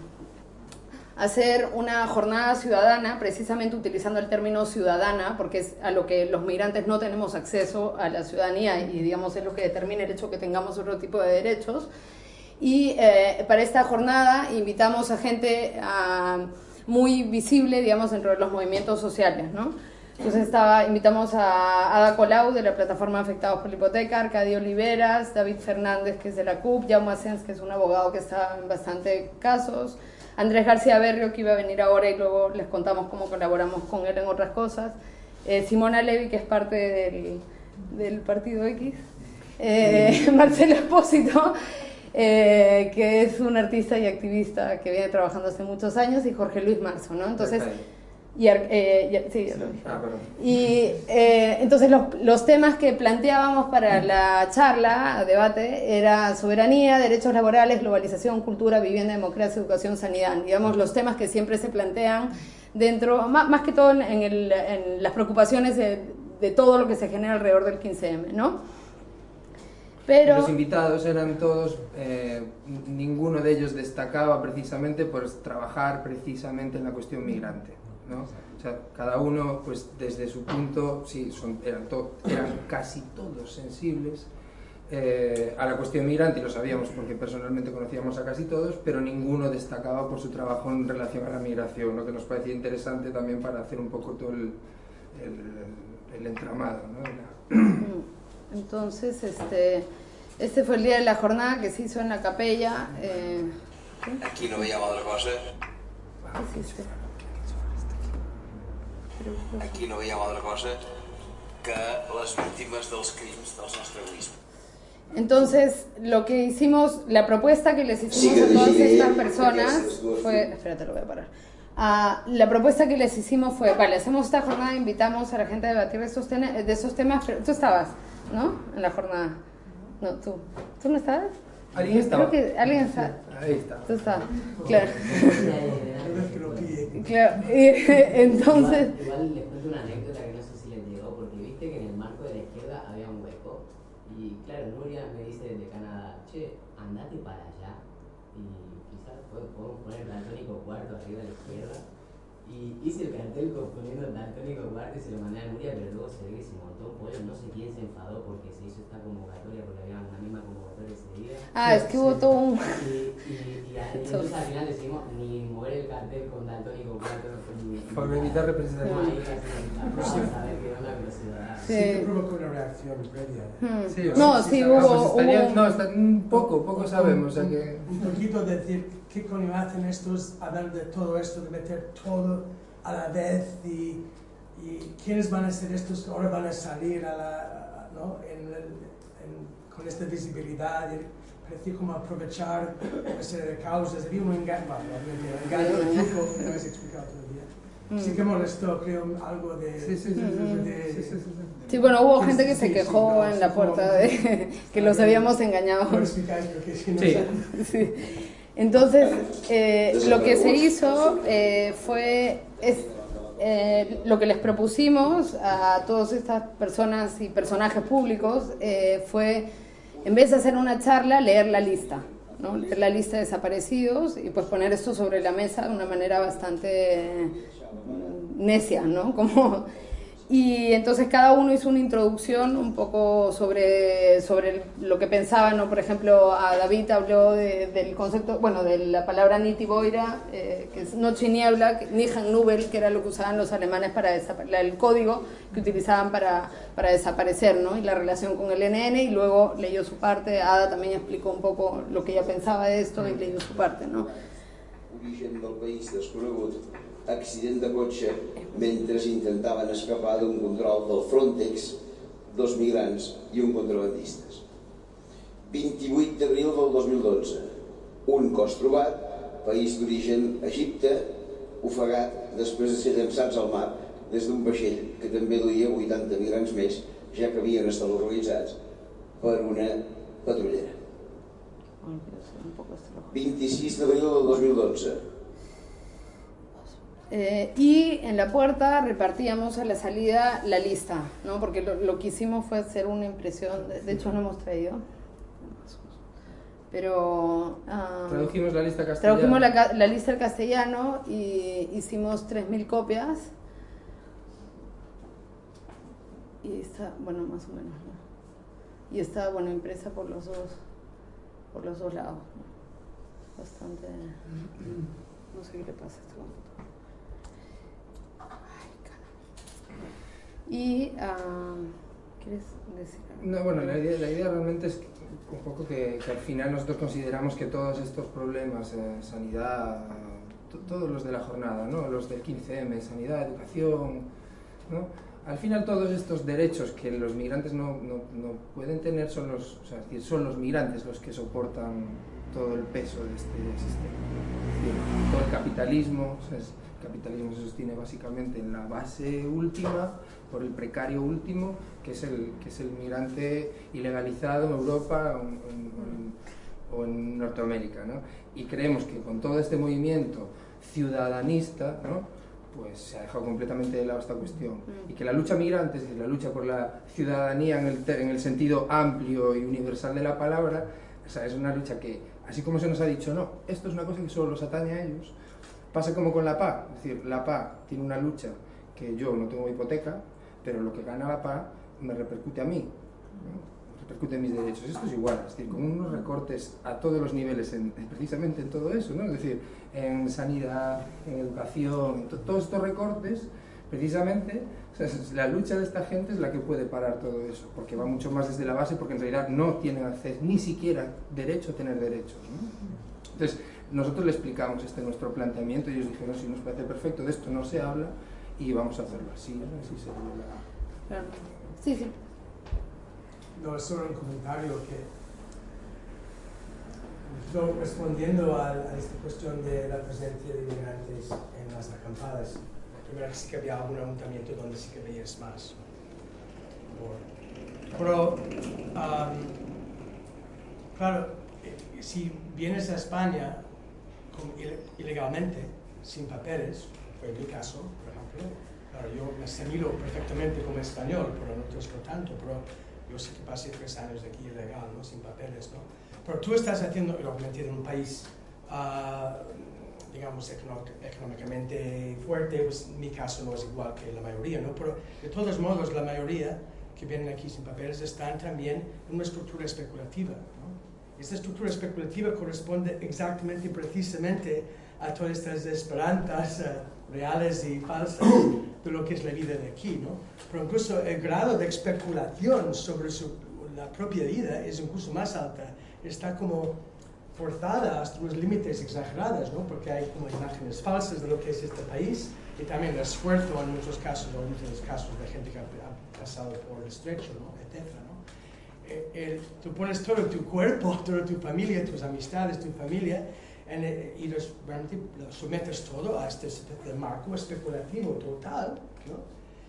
hacer una jornada ciudadana, precisamente utilizando el término ciudadana, porque es a lo que los migrantes no tenemos acceso a la ciudadanía y digamos es lo que determina el hecho que tengamos otro tipo de derechos. Y eh, para esta jornada invitamos a gente a, muy visible, digamos, dentro de los movimientos sociales, ¿no? Entonces estaba, invitamos a Ada Colau de la plataforma Afectados por la Hipoteca, Arcadio Oliveras, David Fernández que es de la C U P, Jaume Asens que es un abogado que está en bastantes casos, Andrés García Berrio, que iba a venir ahora y luego les contamos cómo colaboramos con él en otras cosas, eh, Simona Levi, que es parte del, del Partido X, eh, Marcelo Espósito, eh, que es un artista y activista que viene trabajando hace muchos años, y Jorge Luis Marzo, ¿no? Entonces... Y, eh, sí, ya lo dije. Ah, y eh, entonces los, los temas que planteábamos para la charla, debate, era soberanía, derechos laborales, globalización, cultura, vivienda, democracia, educación, sanidad. Digamos, los temas que siempre se plantean dentro, más, más que todo en, el, en las preocupaciones de, de todo lo que se genera alrededor del quince eme, ¿no? Pero los invitados eran todos, eh, ninguno de ellos destacaba precisamente por trabajar precisamente en la cuestión migrante, ¿no? O sea, cada uno, pues desde su punto, sí, son, eran, to, eran casi todos sensibles eh, a la cuestión migrante, y lo sabíamos porque personalmente conocíamos a casi todos, pero ninguno destacaba por su trabajo en relación a la migración, lo que nos parecía interesante también para hacer un poco todo el, el, el entramado, ¿no? La... Entonces, este, este fue el día de la jornada que se hizo en la capella. Eh, Aquí no veiem altra cosa. Aquí no veiem altra cosa que les víctimes dels crims del nostre egoisme. Entonces, lo que hicimos, la propuesta que les hicimos a todas estas personas fue... Espérate, lo voy a parar. Uh, la propuesta que les hicimos fue, vale, hacemos esta jornada, invitamos a la gente a debatir de esos, de esos temas, pero tú estabas, ¿no? En la jornada. No, tú. ¿Tú no estabas? ¿Alguien estaba? Creo que alguien está. Ahí está. Tú estabas, claro. Claro, entonces... Igual, igual les cuento una anécdota que no sé si les llegó, porque viste que en el marco de la izquierda había un hueco, y claro, Nuria me dice desde Canadá, che, andate para allá, y quizás podemos poner daltónico cuarto arriba de la izquierda, y hice el cartel poniendo daltónico cuarto y se lo mandé a Nuria, pero luego se ve que se montó un pollo, no sé quién se enfadó porque se hizo esta convocatoria, porque había una misma convocatoria ese día. Ah, es que hubo todo un... Y, y, y, y entonces al final decidimos ni mover el cartel con daltónico cuarto, ni... Por evitar representación. No, ahí casi vamos a ver que era una velocidad. Sí. Sí que provocó una reacción previa. Hmm. Sí, no, sí, sí, hubo... Ah, pues estaría, hubo... no, está, poco, poco sabemos. O sea que... Un poquito de decir, ¿qué coño hacen estos hablar de todo esto, de meter todo a la vez y, y quiénes van a ser estos que ahora van a salir a la, a, ¿no? en, el, en, con esta visibilidad? Y parecía como aprovechar una serie de causas. Había un engaño, bueno, un engaño de truco que no has explicado todavía. Sí que molestó, creo, algo de... Sí, sí, sí, sí, de, sí, sí, sí, sí. Sí, bueno, hubo gente que sí, se sí, quejó no, en la como- puerta de que los habíamos engañado. No explicáis porque si no... Sí. Sí. Entonces, eh, lo que se hizo eh, fue es, eh, lo que les propusimos a todas estas personas y personajes públicos eh, fue, en vez de hacer una charla, leer la lista, ¿no? Leer la lista de desaparecidos y pues poner esto sobre la mesa de una manera bastante necia, ¿no? Como... Y entonces cada uno hizo una introducción un poco sobre, sobre lo que pensaban, ¿no? Por ejemplo, a David habló de, del concepto, bueno, de la palabra Nitiboira, eh, que es noche y niebla, Nichtnubel, que era lo que usaban los alemanes para el código que utilizaban para, para desaparecer, ¿no? Y la relación con el N N, y luego leyó su parte. Ada también explicó un poco lo que ella pensaba de esto y leyó su parte, ¿no? Origen del país desconegut, accident de cotxe mentre intentaven escapar d'un control del Frontex, dos migrants i un contrabandistes. vint-i-vuit d'abril del dos mil dotze, un cos trobat, país d'origen Egipte, ofegat després de ser llançats al mar des d'un vaixell que també duia vuitanta migrants més, ja que havien estat localitzats per una patrullera. vint-i-sis d'abril del dos mil dotze. Eh, y en la puerta repartíamos a la salida la lista, ¿no? Porque lo, lo que hicimos fue hacer una impresión, de, de hecho no hemos traído, pero uh, Tradujimos la lista castellana. tradujimos la, la lista al castellano y hicimos tres mil copias y está, bueno, más o menos, ¿no? Y está, bueno, impresa por los dos, por los dos lados, ¿no? Bastante, no sé qué le pasa a este momento. Y, uh, ¿quieres decir algo? No, bueno, la idea, la idea realmente es que, un poco que, que al final nosotros consideramos que todos estos problemas, eh, sanidad, to, todos los de la jornada, ¿no? Los del quince eme, sanidad, educación, ¿no? Al final todos estos derechos que los migrantes no, no, no pueden tener son los, o sea, es decir, son los migrantes los que soportan todo el peso de este sistema. Es decir, todo el capitalismo, o sea, es, el capitalismo se sostiene básicamente en la base última, por el precario último, que es el, que es el migrante ilegalizado en Europa o en, en, o en Norteamérica, ¿no? Y creemos que con todo este movimiento ciudadanista, ¿no? Pues se ha dejado completamente de lado esta cuestión. Y que la lucha migrante, es decir, la lucha por la ciudadanía en el, en el sentido amplio y universal de la palabra, o sea, es una lucha que, así como se nos ha dicho, no, esto es una cosa que solo los atañe a ellos, pasa como con la P A, es decir, la P A tiene una lucha que yo no tengo hipoteca, pero lo que gana la P A me repercute a mí, ¿no? Repercute en mis derechos. Esto es igual, es decir, con unos recortes a todos los niveles, en, precisamente en todo eso, ¿no? Es decir, en sanidad, en educación, en to, todos estos recortes, precisamente, o sea, la lucha de esta gente es la que puede parar todo eso, porque va mucho más desde la base, porque en realidad no tienen acceso, ni siquiera derecho a tener derechos, ¿no? Entonces, nosotros le explicamos este nuestro planteamiento y ellos dijeron, sí, nos parece perfecto, de esto no se habla y vamos a hacerlo así, ¿no? Así sería la... Claro. Sí, sí. No, es solo un comentario que So, respondiendo a, a esta cuestión de la presencia de inmigrantes en las acampadas, primero que sí que había algún ayuntamiento donde sí que veías más. Por, pero, um, claro, si vienes a España con, ilegalmente, sin papeles, fue mi caso, por ejemplo, claro, yo me asimilo perfectamente como español, pero no te lo tanto, pero yo sí que pasé tres años de aquí ilegal, ¿no? Sin papeles, ¿no? Pero tú estás haciendo, obviamente, en un país, uh, digamos, económicamente fuerte, pues mi caso no es igual que la mayoría, ¿no? Pero de todos modos, la mayoría que vienen aquí sin papeles están también en una estructura especulativa, ¿no? Esta estructura especulativa corresponde exactamente y precisamente a todas estas esperanzas uh, reales y falsas de lo que es la vida de aquí, ¿no? Pero incluso el grado de especulación sobre su, la propia vida es incluso más alta. Está como forzada hasta unos límites exagerados, ¿no? Porque hay como imágenes falsas de lo que es este país y también el esfuerzo en muchos casos, o en muchos casos de gente que ha, ha pasado por el estrecho, ¿no? etcétera, ¿no? El, el, tú pones todo tu cuerpo, toda tu familia, tus amistades, tu familia, en el, y los, realmente los sometes todo a este, este marco especulativo total, ¿no?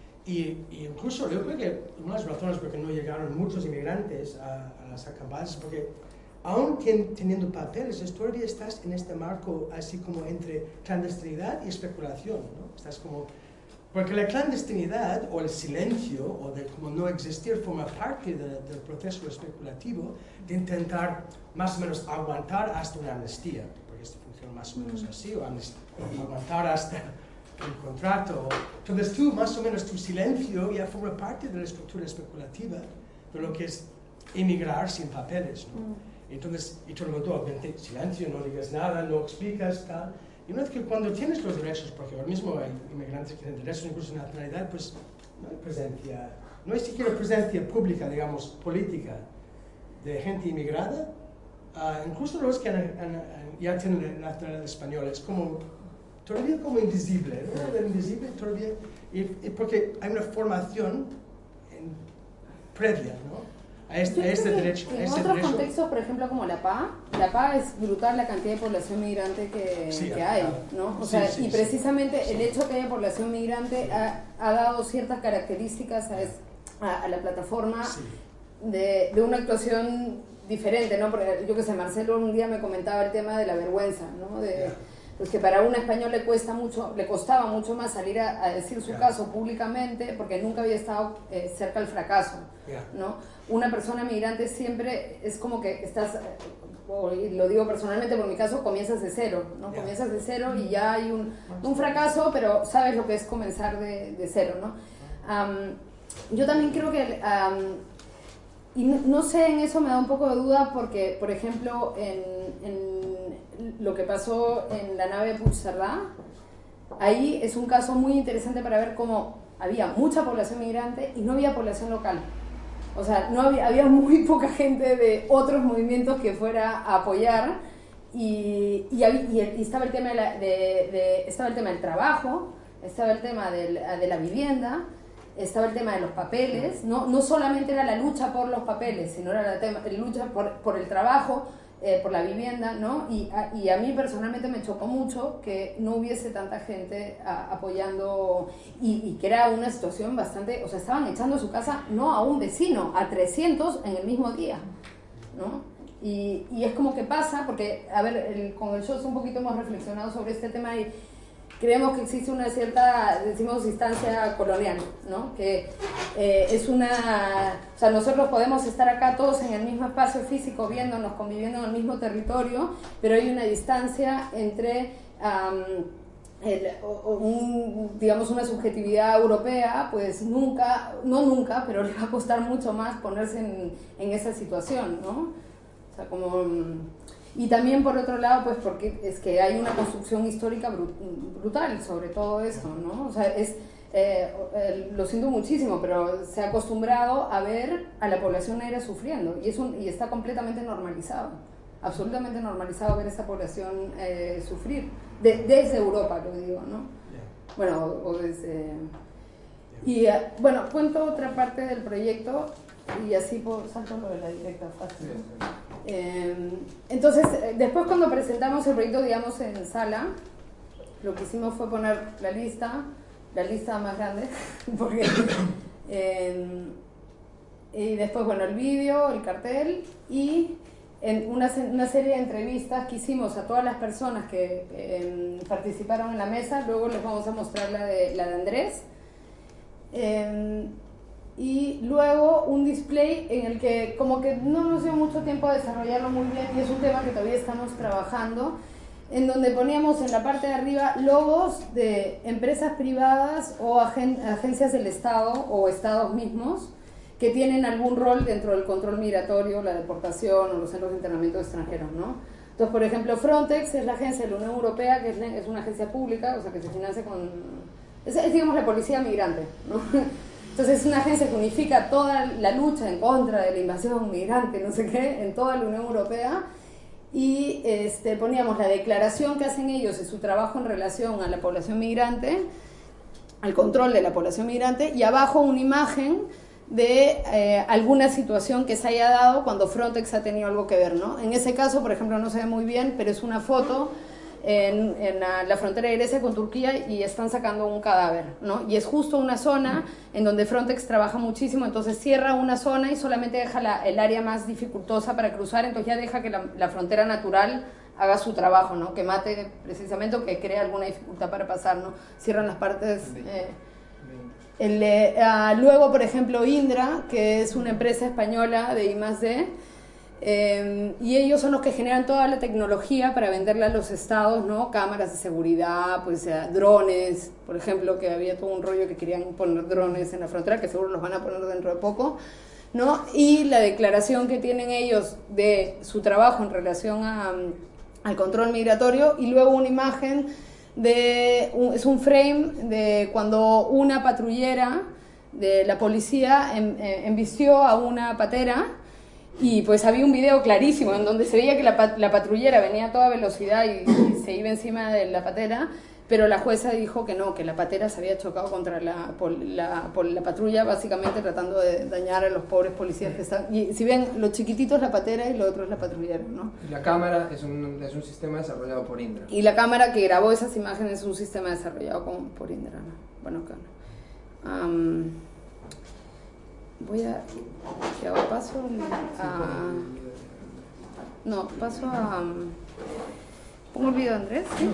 Y, y incluso yo creo que una de las razones por que no llegaron muchos inmigrantes a, a las acampadas es porque aún ten, teniendo papeles, todavía estás en este marco así como entre clandestinidad y especulación, ¿no? Estás como, porque la clandestinidad o el silencio o de como no existir forma parte de, del proceso especulativo de intentar más o menos aguantar hasta una amnistía, porque esto funciona más o menos así, o aguantar hasta el contrato. Entonces tú, más o menos, tu silencio ya forma parte de la estructura especulativa de lo que es emigrar sin papeles, ¿no? Entonces, y todo el mundo, obviamente, silencio, no digas nada, no explicas, tal. Y una vez que cuando tienes los derechos, porque ahora mismo hay inmigrantes que tienen derechos, incluso nacionalidad, pues no hay presencia, no hay siquiera presencia pública, digamos, política, de gente inmigrada. Uh, incluso los que han, han, ya tienen nacionalidad española, es como, todavía como invisible, ¿no? El invisible todavía, y, y porque hay una formación en, previa, ¿no? A este, a este derecho. En a este otros derecho. contextos, por ejemplo, como La Paz, La Paz es brutal la cantidad de población migrante que, Sí, que hay, ¿no? O sí, sea, sí, y sí. precisamente Sí. el hecho que haya población migrante ha, ha dado ciertas características a, es- a, a la plataforma Sí. de, de una actuación diferente, ¿no? Porque yo que sé, Marcelo un día me comentaba el tema de la vergüenza, ¿no? De, Yeah. pues que para un español le cuesta mucho, le costaba mucho más salir a, a decir su Yeah. caso públicamente porque nunca había estado eh, cerca del fracaso, Yeah. ¿no? Una persona migrante siempre es como que estás, o- y lo digo personalmente por mi caso, comienzas de cero, ¿no? Yeah. Comienzas de cero y ya hay un, un fracaso, pero sabes lo que es comenzar de, de cero, ¿no? Am, yo también creo que, am, y no, no sé, en eso me da un poco de duda porque, por ejemplo, en, en lo que pasó en la nave Puigcerdá, ahí es un caso muy interesante para ver cómo había mucha población migrante y no había población local. O sea, no había, había muy poca gente de otros movimientos que fuera a apoyar y, y, había- y el- y estaba, el tema de la- de- de- estaba el tema del trabajo, estaba el tema del- de la vivienda, estaba el tema de los papeles. No, no solamente era la lucha por los papeles, sino era la, tema, la lucha por, por el trabajo, eh, por la vivienda, ¿no? Y a, y a mí personalmente me chocó mucho que no hubiese tanta gente a, apoyando y, y que era una situación bastante, o sea, estaban echando su casa no a un vecino, a trescientos en el mismo día, ¿no? Y, y es como que pasa, porque, a ver, el, con el show un poquito hemos reflexionado sobre este tema y creemos que existe una cierta, decimos, instancia colonial, ¿no? Que eh, es una... O sea, nosotros podemos estar acá todos en el mismo espacio físico, viéndonos, conviviendo en el mismo territorio, pero hay una distancia entre, um, el, o, o un, digamos, una subjetividad europea, pues nunca, no nunca, pero le va a costar mucho más ponerse en, en esa situación, ¿no? O sea, como... Y también, por otro lado, pues porque es que hay una construcción histórica bru brutal sobre todo esto, ¿no? O sea, es, eh, eh, lo siento muchísimo, pero se ha acostumbrado a ver a la población negra sufriendo y, es un, y está completamente normalizado, absolutamente normalizado ver a esa población eh, sufrir, de, desde Europa, lo digo, ¿no? Bueno, o, o desde... Y, eh, bueno, cuento otra parte del proyecto y así puedo salto lo de la directa fácil. Eh, entonces, después cuando presentamos el proyecto, digamos, en sala, lo que hicimos fue poner la lista, la lista más grande, porque, eh, y después, bueno, el vídeo, el cartel, y en una, una serie de entrevistas que hicimos a todas las personas que eh, participaron en la mesa. Luego les vamos a mostrar la de, la de Andrés. Eh, y luego un display en el que como que no nos dio mucho tiempo a desarrollarlo muy bien, y es un tema que todavía estamos trabajando, en donde poníamos en la parte de arriba logos de empresas privadas o agen agencias del Estado o estados mismos que tienen algún rol dentro del control migratorio, la deportación o los centros de internamiento de extranjeros, ¿no? Entonces, por ejemplo, Frontex es la agencia de la Unión Europea, que es, es una agencia pública, o sea, que se financia con... Es, es, digamos, la policía migrante, ¿no? Entonces, es una agencia que unifica toda la lucha en contra de la invasión migrante, no sé qué, en toda la Unión Europea. Y este, poníamos la declaración que hacen ellos de su trabajo en relación a la población migrante, al control de la población migrante, y abajo una imagen de eh, alguna situación que se haya dado cuando Frontex ha tenido algo que ver, ¿no? En ese caso, por ejemplo, no se ve muy bien, pero es una foto en, en la, la frontera de Grecia con Turquía, y están sacando un cadáver, ¿no? Y es justo una zona en donde Frontex trabaja muchísimo. Entonces cierra una zona y solamente deja la, el área más dificultosa para cruzar, entonces ya deja que la, la frontera natural haga su trabajo, ¿no? Que mate precisamente, o que cree alguna dificultad para pasar, ¿no? Cierran las partes... Eh, El, uh, luego, por ejemplo, Indra, que es una empresa española de I más D, eh, y ellos son los que generan toda la tecnología para venderla a los estados, ¿no? Cámaras de seguridad, pues uh, drones, por ejemplo, que había todo un rollo que querían poner drones en la frontera, que seguro los van a poner dentro de poco, ¿no? Y la declaración que tienen ellos de su trabajo en relación a, um, al control migratorio, y luego una imagen de un, es un frame de cuando una patrullera de la policía em, eh, embistió a una patera, y pues había un video clarísimo en donde se veía que la, la patrullera venía a toda velocidad y, y se iba encima de la patera, pero la jueza dijo que no, que la patera se había chocado contra la, la, la patrulla, básicamente tratando de dañar a los pobres policías que están... Y si ven, lo chiquitito es la patera y lo otro es la patrullera, ¿no? Y la cámara es un, es un sistema desarrollado por Indra. Y la cámara que grabó esas imágenes es un sistema desarrollado con, por Indra, ¿no? Bueno, acá no. Um, voy a... ¿Qué hago? Paso a... No, paso a... ¿Pongo el video de Andrés? ¿Sí?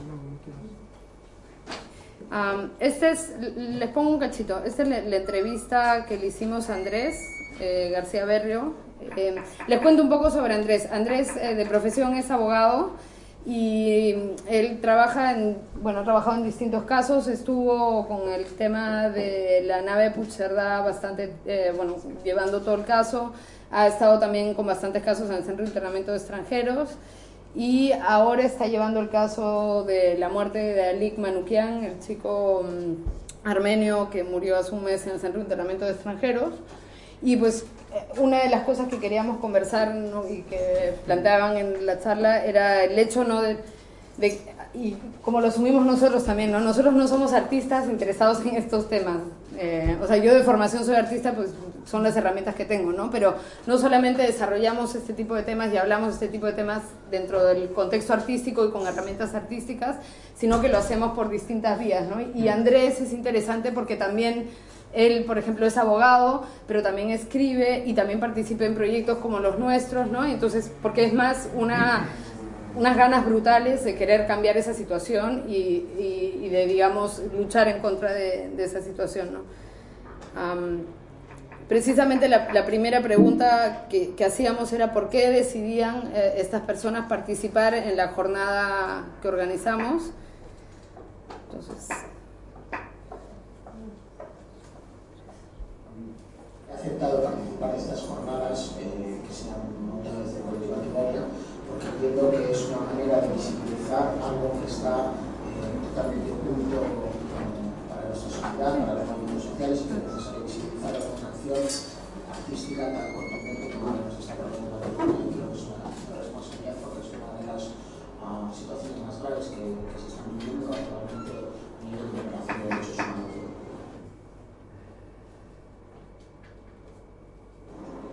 Um, este es, les pongo un cachito, esta es la, la entrevista que le hicimos a Andrés eh, García Berrio. Eh, les cuento un poco sobre Andrés. Andrés eh, de profesión es abogado, y él trabaja en, bueno, ha trabajado en distintos casos. Estuvo con el tema de la nave Puigcerdá bastante, eh, bueno, llevando todo el caso. Ha estado también con bastantes casos en el Centro de Internamiento de Extranjeros, y ahora está llevando el caso de la muerte de Alik Manukyan, el chico um, armenio que murió hace un mes en el Centro de Internamiento de Extranjeros. Y pues una de las cosas que queríamos conversar, ¿no? Y que planteaban en la charla era el hecho, ¿no? de, de, y como lo asumimos nosotros también, ¿no? Nosotros no somos artistas interesados en estos temas. Eh, o sea, yo de formación soy artista, pues son las herramientas que tengo, ¿no? Pero no solamente desarrollamos este tipo de temas y hablamos de este tipo de temas dentro del contexto artístico y con herramientas artísticas, sino que lo hacemos por distintas vías, ¿no? Y Andrés es interesante porque también él, por ejemplo, es abogado, pero también escribe y también participa en proyectos como los nuestros, ¿no? Entonces, porque es más una... unas ganas brutales de querer cambiar esa situación y, y, y de, digamos, luchar en contra de, de esa situación, ¿no? Um, precisamente la, la primera pregunta que, que hacíamos era por qué decidían eh, estas personas participar en la jornada que organizamos. Entonces... He aceptado participar en estas jornadas eh, que se han montado desde el Colectivo Antimoria, porque entiendo que es una manera de visibilizar algo que está eh, totalmente oculto eh, para nuestra sociedad, para los movimientos sociales, y que es necesario visibilizar una acción artística tan contundente como la que nos está proponiendo la Comunidad. Creo que es una, una responsabilidad, porque es una de las uh, situaciones más graves que, que se están viviendo actualmente a nivel de vulneración de derechos humanos. En las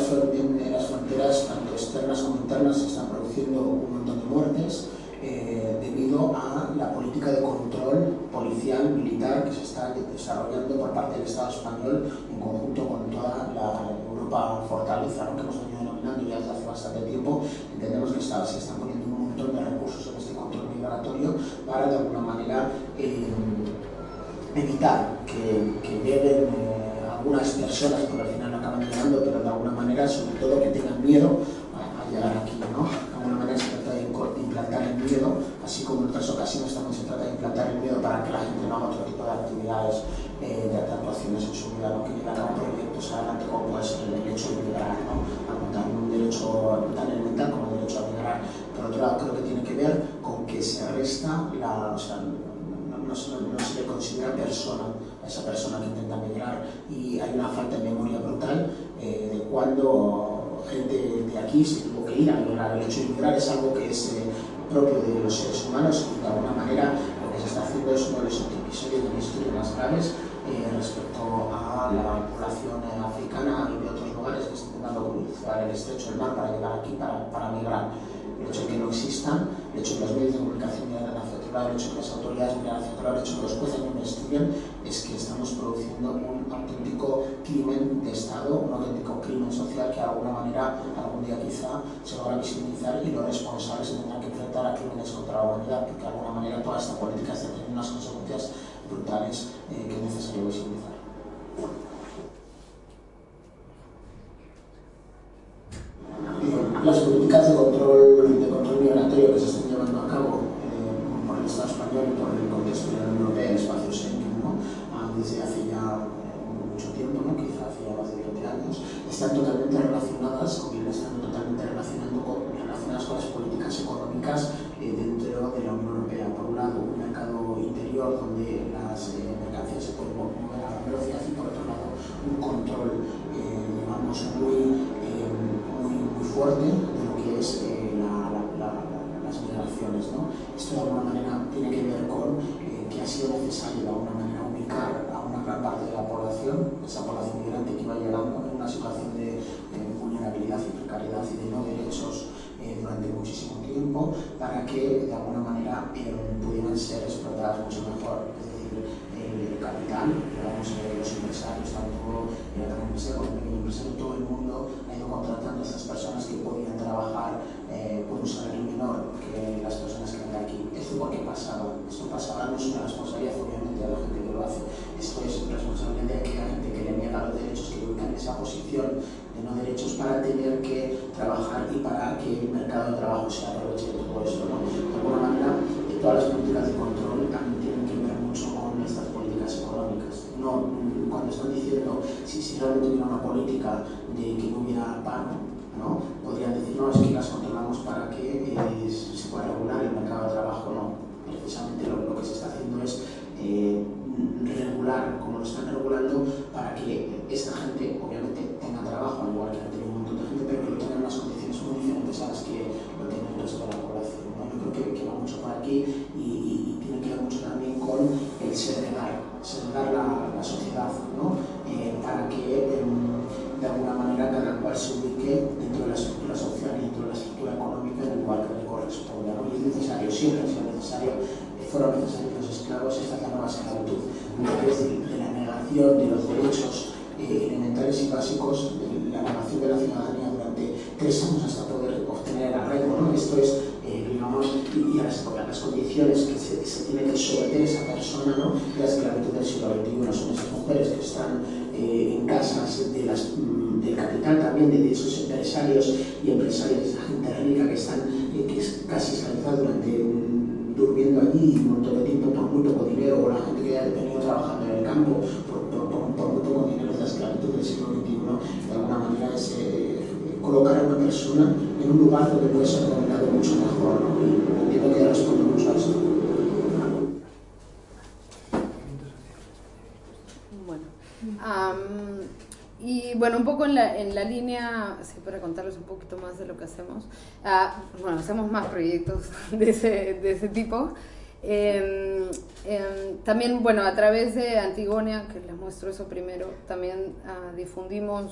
en, en las fronteras, tanto externas como internas, se están produciendo un montón de muertes eh, debido a la política de control policial, militar, que se está desarrollando por parte del Estado español en conjunto con toda la Europa fortaleza, ¿no?, que hemos venido denominando ya desde hace bastante tiempo. Entendemos que está, se están poniendo un montón de recursos en este control migratorio para, de alguna manera, eh, evitar que, que lleguen eh, algunas personas, porque al final no acaban llegando, pero de alguna manera, sobre todo, que tengan miedo a, a llegar aquí, ¿no? De alguna manera se trata de implantar el miedo, así como en otras ocasiones también se trata de implantar el miedo para que la gente no haga otro tipo de actividades, eh, de actuaciones en su vida, ¿no?, que llevan a proyectos adelante, como puede ser el derecho de migrar, ¿no?, un derecho tan elemental como el derecho a migrar. Por otro lado, creo que tiene que ver con que se resta la, o sea, No, no, no se le considera persona a esa persona que intenta migrar, y hay una falta de memoria brutal eh, de cuando gente de aquí se tuvo que ir a migrar. El hecho de migrar es algo que es eh, propio de los seres humanos, y de alguna manera lo que se está haciendo es uno de los episodios de la historia más graves eh, respecto a la población eh, africana y de otros lugares que están intentando cruzar el estrecho del mar para llegar aquí, para, para migrar. El hecho de que no existan, el hecho de que los medios de comunicación miren hacia otro lado, el hecho de que las autoridades miren hacia otro lado, el hecho de que los jueces no investiguen, es que estamos produciendo un auténtico crimen de Estado, un auténtico crimen social que de alguna manera algún día quizá se logra visibilizar, y los responsables se tendrán que enfrentar a crímenes contra la humanidad, porque de alguna manera toda esta política está teniendo unas consecuencias brutales eh, que es necesario visibilizar. Las políticas de control, de control migratorio que se están llevando a cabo eh, por el Estado español y por el contexto de la Unión Europea, el espacio Schengen, ¿no?, ah, desde hace ya eh, mucho tiempo, ¿no?, quizá hace ya más de veinte años, están totalmente relacionadas, o bien están totalmente relacionando con, relacionadas con las políticas económicas eh, dentro de la Unión Europea. Por un lado, un mercado interior donde las eh, mercancías se pueden mover a gran velocidad, y por otro lado, un control, eh, digamos, muy fuerte de lo que es eh, la, la, la, la, las migraciones, ¿no? Esto de alguna manera tiene que ver con eh, que ha sido necesario de alguna manera ubicar a una gran parte de la población, esa población migrante que iba llegando en una situación de eh, vulnerabilidad y precariedad y de no derechos eh, durante muchísimo tiempo, para que de alguna manera eh, pudieran ser explotadas mucho mejor. Es decir, el capital, digamos, eh, los empresarios, tanto el gran empresario como el pequeño empresario, todo el mundo ha ido contratando a estas personas que podían trabajar eh, por un salario menor que las personas que eran de aquí. ¿Esto por qué pasaba? Esto pasaba, no es una responsabilidad obviamente de la gente que lo hace, esto es responsabilidad de aquella gente que le niega los derechos, que lo ubica en esa posición de no derechos para tener que trabajar y para que el mercado de trabajo se aproveche de todo esto, ¿no? De alguna manera, todas las políticas de control también tienen que ver mucho con estas políticas económicas. No, cuando están diciendo si, si realmente hubiera una política de que no hubiera paro, ¿no?, podrían decir, no, es que las controlamos para que eh, se pueda regular el mercado de trabajo. No, precisamente lo, lo que se está haciendo es eh, regular, como lo están regulando, para que esta gente obviamente tenga trabajo, al igual que han tenido un montón de gente, pero que lo tengan en unas condiciones muy diferentes a las que lo tiene el resto de la población, ¿no? Yo creo que, que va mucho por aquí, y, y, y tiene que ver mucho también con el segregar, segregar la, la sociedad, ¿no?, eh, para que eh, de alguna manera cada cual se ubique dentro de la estructura social y dentro de la estructura económica en el cual le corresponda, ¿no? Y es necesario, siempre ha sido necesario, eh, fueron necesarios los esclavos, esta es la nueva esclavitud, desde de la negación de los derechos eh, elementales y básicos, de la negación de la ciudadanía durante tres años hasta poder obtener el arraigo, ¿no? Esto es, eh, digamos, y, y a las, a las condiciones que se, se tiene que someter esa persona, ¿no? La esclavitud del siglo veintiuno son esas mujeres que están eh, en casas de las, mm, del capital también, de esos empresarios y empresarias, esa gente rica que están eh, que es casi esclavizada durante mm, durmiendo allí un montón de tiempo por muy poco dinero, o la gente que ha venido trabajando en el campo por, por, por, por muy poco dinero. Es la esclavitud del siglo veintiuno, de alguna manera es eh, colocar a una persona en un lugar donde puede ser dominado mucho mejor, ¿no? Y entiendo que respondo mucho a eso. Bueno, um, y bueno, un poco en la, en la línea, sí, para contarles un poquito más de lo que hacemos. Uh, bueno, hacemos más proyectos de ese, de ese tipo. Eh, eh, también, bueno, a través de Antigonia, que les muestro eso primero, también uh, difundimos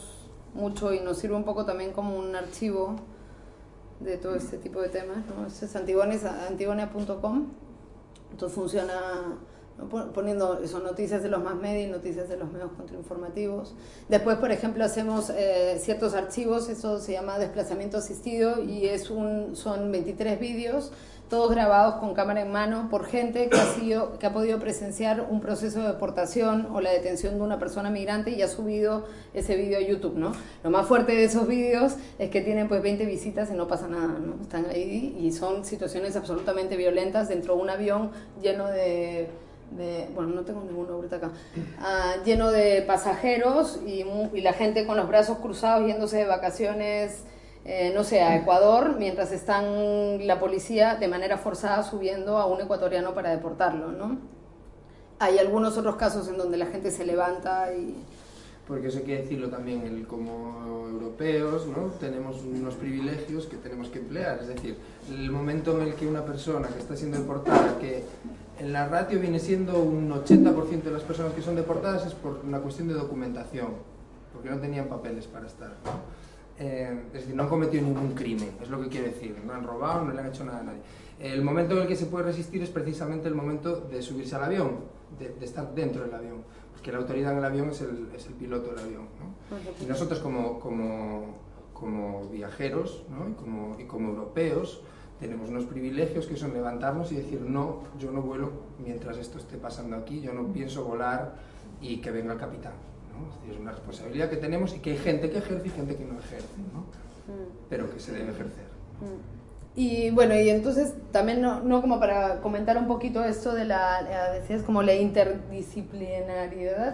mucho y nos sirve un poco también como un archivo de todo este tipo de temas, ¿no? Este es antigonia punto com, entonces funciona, ¿no?, poniendo eso, noticias de los más media y noticias de los medios contrainformativos. Después, por ejemplo, hacemos eh, ciertos archivos, eso se llama desplazamiento asistido, y es un, son veintitrés vídeos, todos grabados con cámara en mano por gente que ha, sido, que ha podido presenciar un proceso de deportación o la detención de una persona migrante y ha subido ese vídeo a YouTube, ¿no? Lo más fuerte de esos vídeos es que tienen pues veinte visitas y no pasa nada, ¿no? Están ahí y son situaciones absolutamente violentas dentro de un avión lleno de... De, bueno, no tengo ninguno ahorita acá, uh, lleno de pasajeros y, y la gente con los brazos cruzados yéndose de vacaciones, eh, no sé, a Ecuador, mientras están la policía de manera forzada subiendo a un ecuatoriano para deportarlo, ¿no? Hay algunos otros casos en donde la gente se levanta y... Porque eso hay que decirlo también, el, como europeos, ¿no?, tenemos unos privilegios que tenemos que emplear, es decir, el momento en el que una persona que está siendo deportada, que en la ratio viene siendo un ochenta por ciento de las personas que son deportadas, es por una cuestión de documentación, porque no tenían papeles para estar, ¿no? Eh, es decir, no han cometido ningún crimen, es lo que quiere decir, no han robado, no le han hecho nada a nadie. El momento en el que se puede resistir es precisamente el momento de subirse al avión, de, de estar dentro del avión, porque la autoridad en el avión es el, es el piloto del avión, ¿no? Y nosotros como, como, como viajeros, ¿no?, y, como, y como europeos, tenemos unos privilegios que son levantarnos y decir, no, yo no vuelo mientras esto esté pasando aquí, yo no pienso volar y que venga el capitán, ¿no? Es decir, es una responsabilidad que tenemos y que hay gente que ejerce y gente que no ejerce, ¿no?, pero que se debe ejercer, ¿no? Y bueno, y entonces también, no, no como para comentar un poquito esto de la, la decías como la interdisciplinariedad.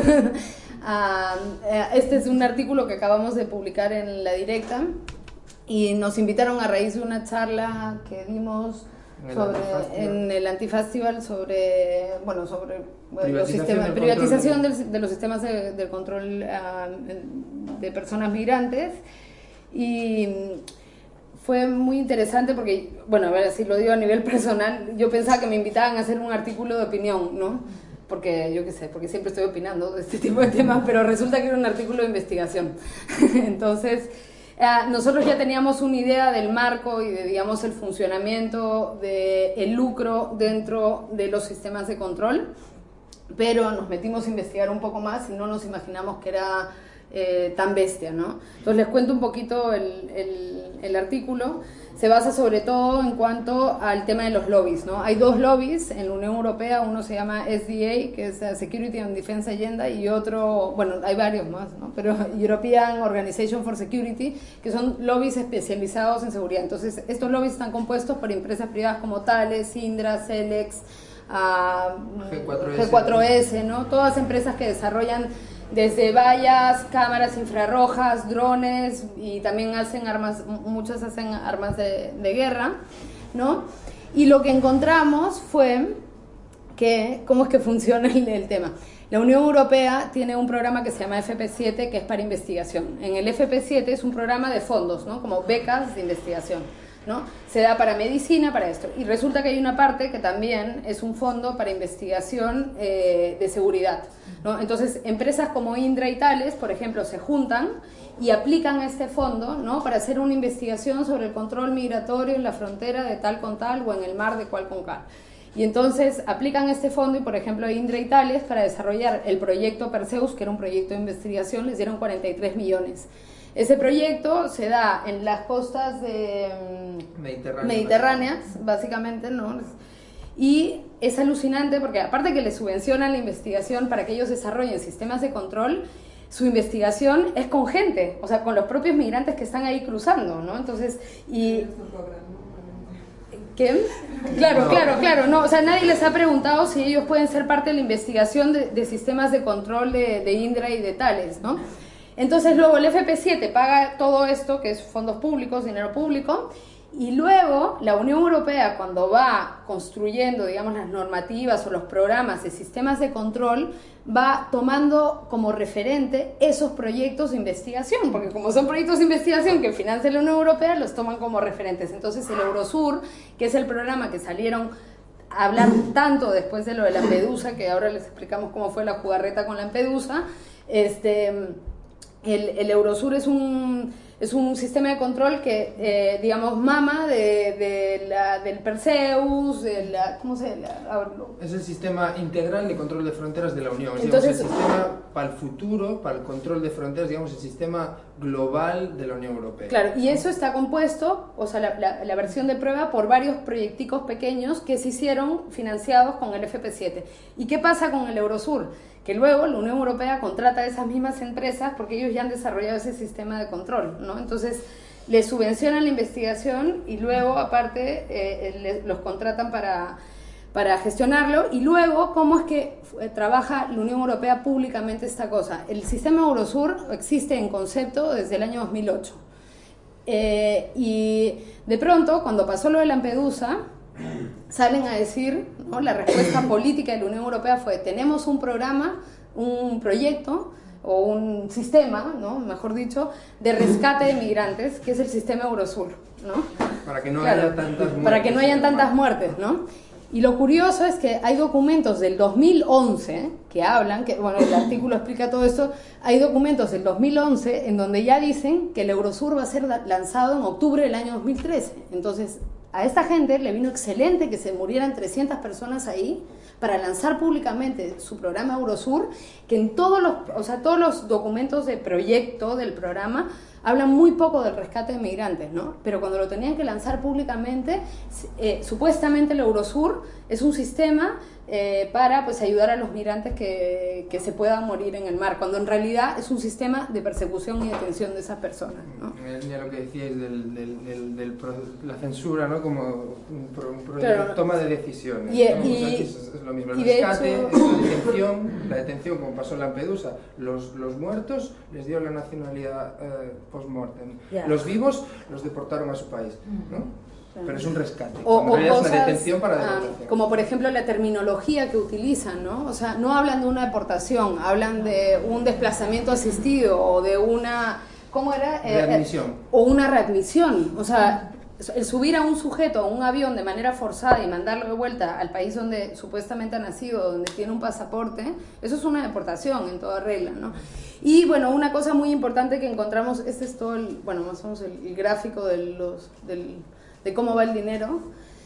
uh, este es un artículo que acabamos de publicar en La Directa y nos invitaron a raíz de una charla que dimos sobre, en el Antifestival sobre, bueno, sobre bueno, los sistemas, privatización del, de los sistemas de, de control uh, de personas migrantes. Y fue muy interesante porque, bueno, a ver, si lo digo a nivel personal, yo pensaba que me invitaban a hacer un artículo de opinión, ¿no? Porque, yo qué sé, porque siempre estoy opinando de este tipo de temas, pero resulta que era un artículo de investigación. Entonces, eh, nosotros ya teníamos una idea del marco y de, digamos, el funcionamiento del lucro dentro de los sistemas de control, pero nos metimos a investigar un poco más y no nos imaginamos que era Eh, tan bestia, ¿no? Entonces les cuento un poquito el, el, el artículo. Se basa sobre todo en cuanto al tema de los lobbies, ¿no? Hay dos lobbies en la Unión Europea, uno se llama S D A, que es Security and Defense Agenda, y otro, bueno, hay varios más, ¿no? Pero European Organization for Security, que son lobbies especializados en seguridad. Entonces, estos lobbies están compuestos por empresas privadas como Thales, Indra, Celex, uh, G cuatro S, ¿no? Todas empresas que desarrollan desde vallas, cámaras infrarrojas, drones, y también hacen armas, muchas hacen armas de, de guerra, ¿no? Y lo que encontramos fue que, ¿cómo es que funciona el, el tema? La Unión Europea tiene un programa que se llama F P siete, que es para investigación. En el F P siete es un programa de fondos, ¿no?, como becas de investigación, ¿no? Se da para medicina, para esto. Y resulta que hay una parte que también es un fondo para investigación eh, de seguridad, ¿no? Entonces, empresas como Indra y Thales, por ejemplo, se juntan y aplican este fondo, ¿no?, para hacer una investigación sobre el control migratorio en la frontera de tal con tal o en el mar de cual con cual. Y entonces aplican este fondo y, por ejemplo, Indra y Thales, para desarrollar el proyecto Perseus, que era un proyecto de investigación, les dieron cuarenta y tres millones. Ese proyecto se da en las costas de Mediterránea, mediterráneas, básicamente, ¿no? Y es alucinante porque, aparte que les subvencionan la investigación para que ellos desarrollen sistemas de control, su investigación es con gente, o sea, con los propios migrantes que están ahí cruzando, ¿no? Entonces, y... ¿Qué? Claro, claro, claro, no, o sea, nadie les ha preguntado si ellos pueden ser parte de la investigación de, de sistemas de control de, de Indra y de Thales, ¿no? Entonces luego el F P siete paga todo esto, que es fondos públicos, dinero público, y luego la Unión Europea, cuando va construyendo, digamos, las normativas o los programas de sistemas de control, va tomando como referente esos proyectos de investigación, porque como son proyectos de investigación que financia la Unión Europea, los toman como referentes. Entonces el Eurosur, que es el programa que salieron a hablar tanto después de lo de Lampedusa, que ahora les explicamos cómo fue la jugarreta con Lampedusa, este... el, el Eurosur es un, es un sistema de control que, eh, digamos, mama de, de la, del Perseus, de la, ¿cómo se llama? Es el sistema integral de control de fronteras de la Unión. Entonces, digamos, el sistema para el futuro, para el control de fronteras, digamos, el sistema global de la Unión Europea. Claro, y eso está compuesto, o sea, la, la, la versión de prueba, por varios proyecticos pequeños que se hicieron financiados con el F P siete. ¿Y qué pasa con el Eurosur? Que luego la Unión Europea contrata a esas mismas empresas porque ellos ya han desarrollado ese sistema de control, ¿no? Entonces, les subvencionan la investigación y luego, aparte, eh, les, los contratan para, para gestionarlo. Y luego, ¿cómo es que eh, trabaja la Unión Europea públicamente esta cosa? El sistema Eurosur existe en concepto desde el año dos mil ocho. Eh, y de pronto, cuando pasó lo de Lampedusa, salen a decir, ¿no? La respuesta política de la Unión Europea fue: tenemos un programa, un proyecto o un sistema, ¿no? Mejor dicho, de rescate de migrantes, que es el sistema Eurosur, ¿no? Para que no Claro, haya tantas muertes. Para que no hayan tantas muertes, ¿no? Y lo curioso es que hay documentos del dos mil once que hablan, que bueno, el artículo explica todo esto, hay documentos del dos mil once en donde ya dicen que el Eurosur va a ser lanzado en octubre del año dos mil trece. Entonces, a esta gente le vino excelente que se murieran trescientas personas ahí para lanzar públicamente su programa Eurosur, que en todos los, o sea, todos los documentos de proyecto del programa hablan muy poco del rescate de migrantes, ¿no? Pero cuando lo tenían que lanzar públicamente, eh, supuestamente el Eurosur es un sistema eh, para pues, ayudar a los migrantes que, que se puedan morir en el mar, cuando en realidad es un sistema de persecución y detención de esas personas, ¿no? Ya lo que decíais del, del, del, del pro, la censura, ¿no? Como un, pro, un pro, claro, toma de decisiones. Y, ¿no? y, o sea, es, es lo mismo. El y de rescate, hecho, la detención, la detención, como pasó en Lampedusa, los, los muertos les dio la nacionalidad eh, post-mortem. Yeah. Los vivos los deportaron a su país, ¿no? Pero es un rescate. O, en o realidad cosas, es una detención para ah, deportación. como por ejemplo la terminología que utilizan, ¿no? O sea, no hablan de una deportación, hablan de un desplazamiento asistido o de una, ¿cómo era? Eh, Readmisión. o una readmisión. O sea, el subir a un sujeto a un avión de manera forzada y mandarlo de vuelta al país donde supuestamente ha nacido, donde tiene un pasaporte, eso es una deportación en toda regla, ¿no? Y bueno, una cosa muy importante que encontramos, este es todo el, bueno, más o menos el, el gráfico de los, del, de cómo va el dinero.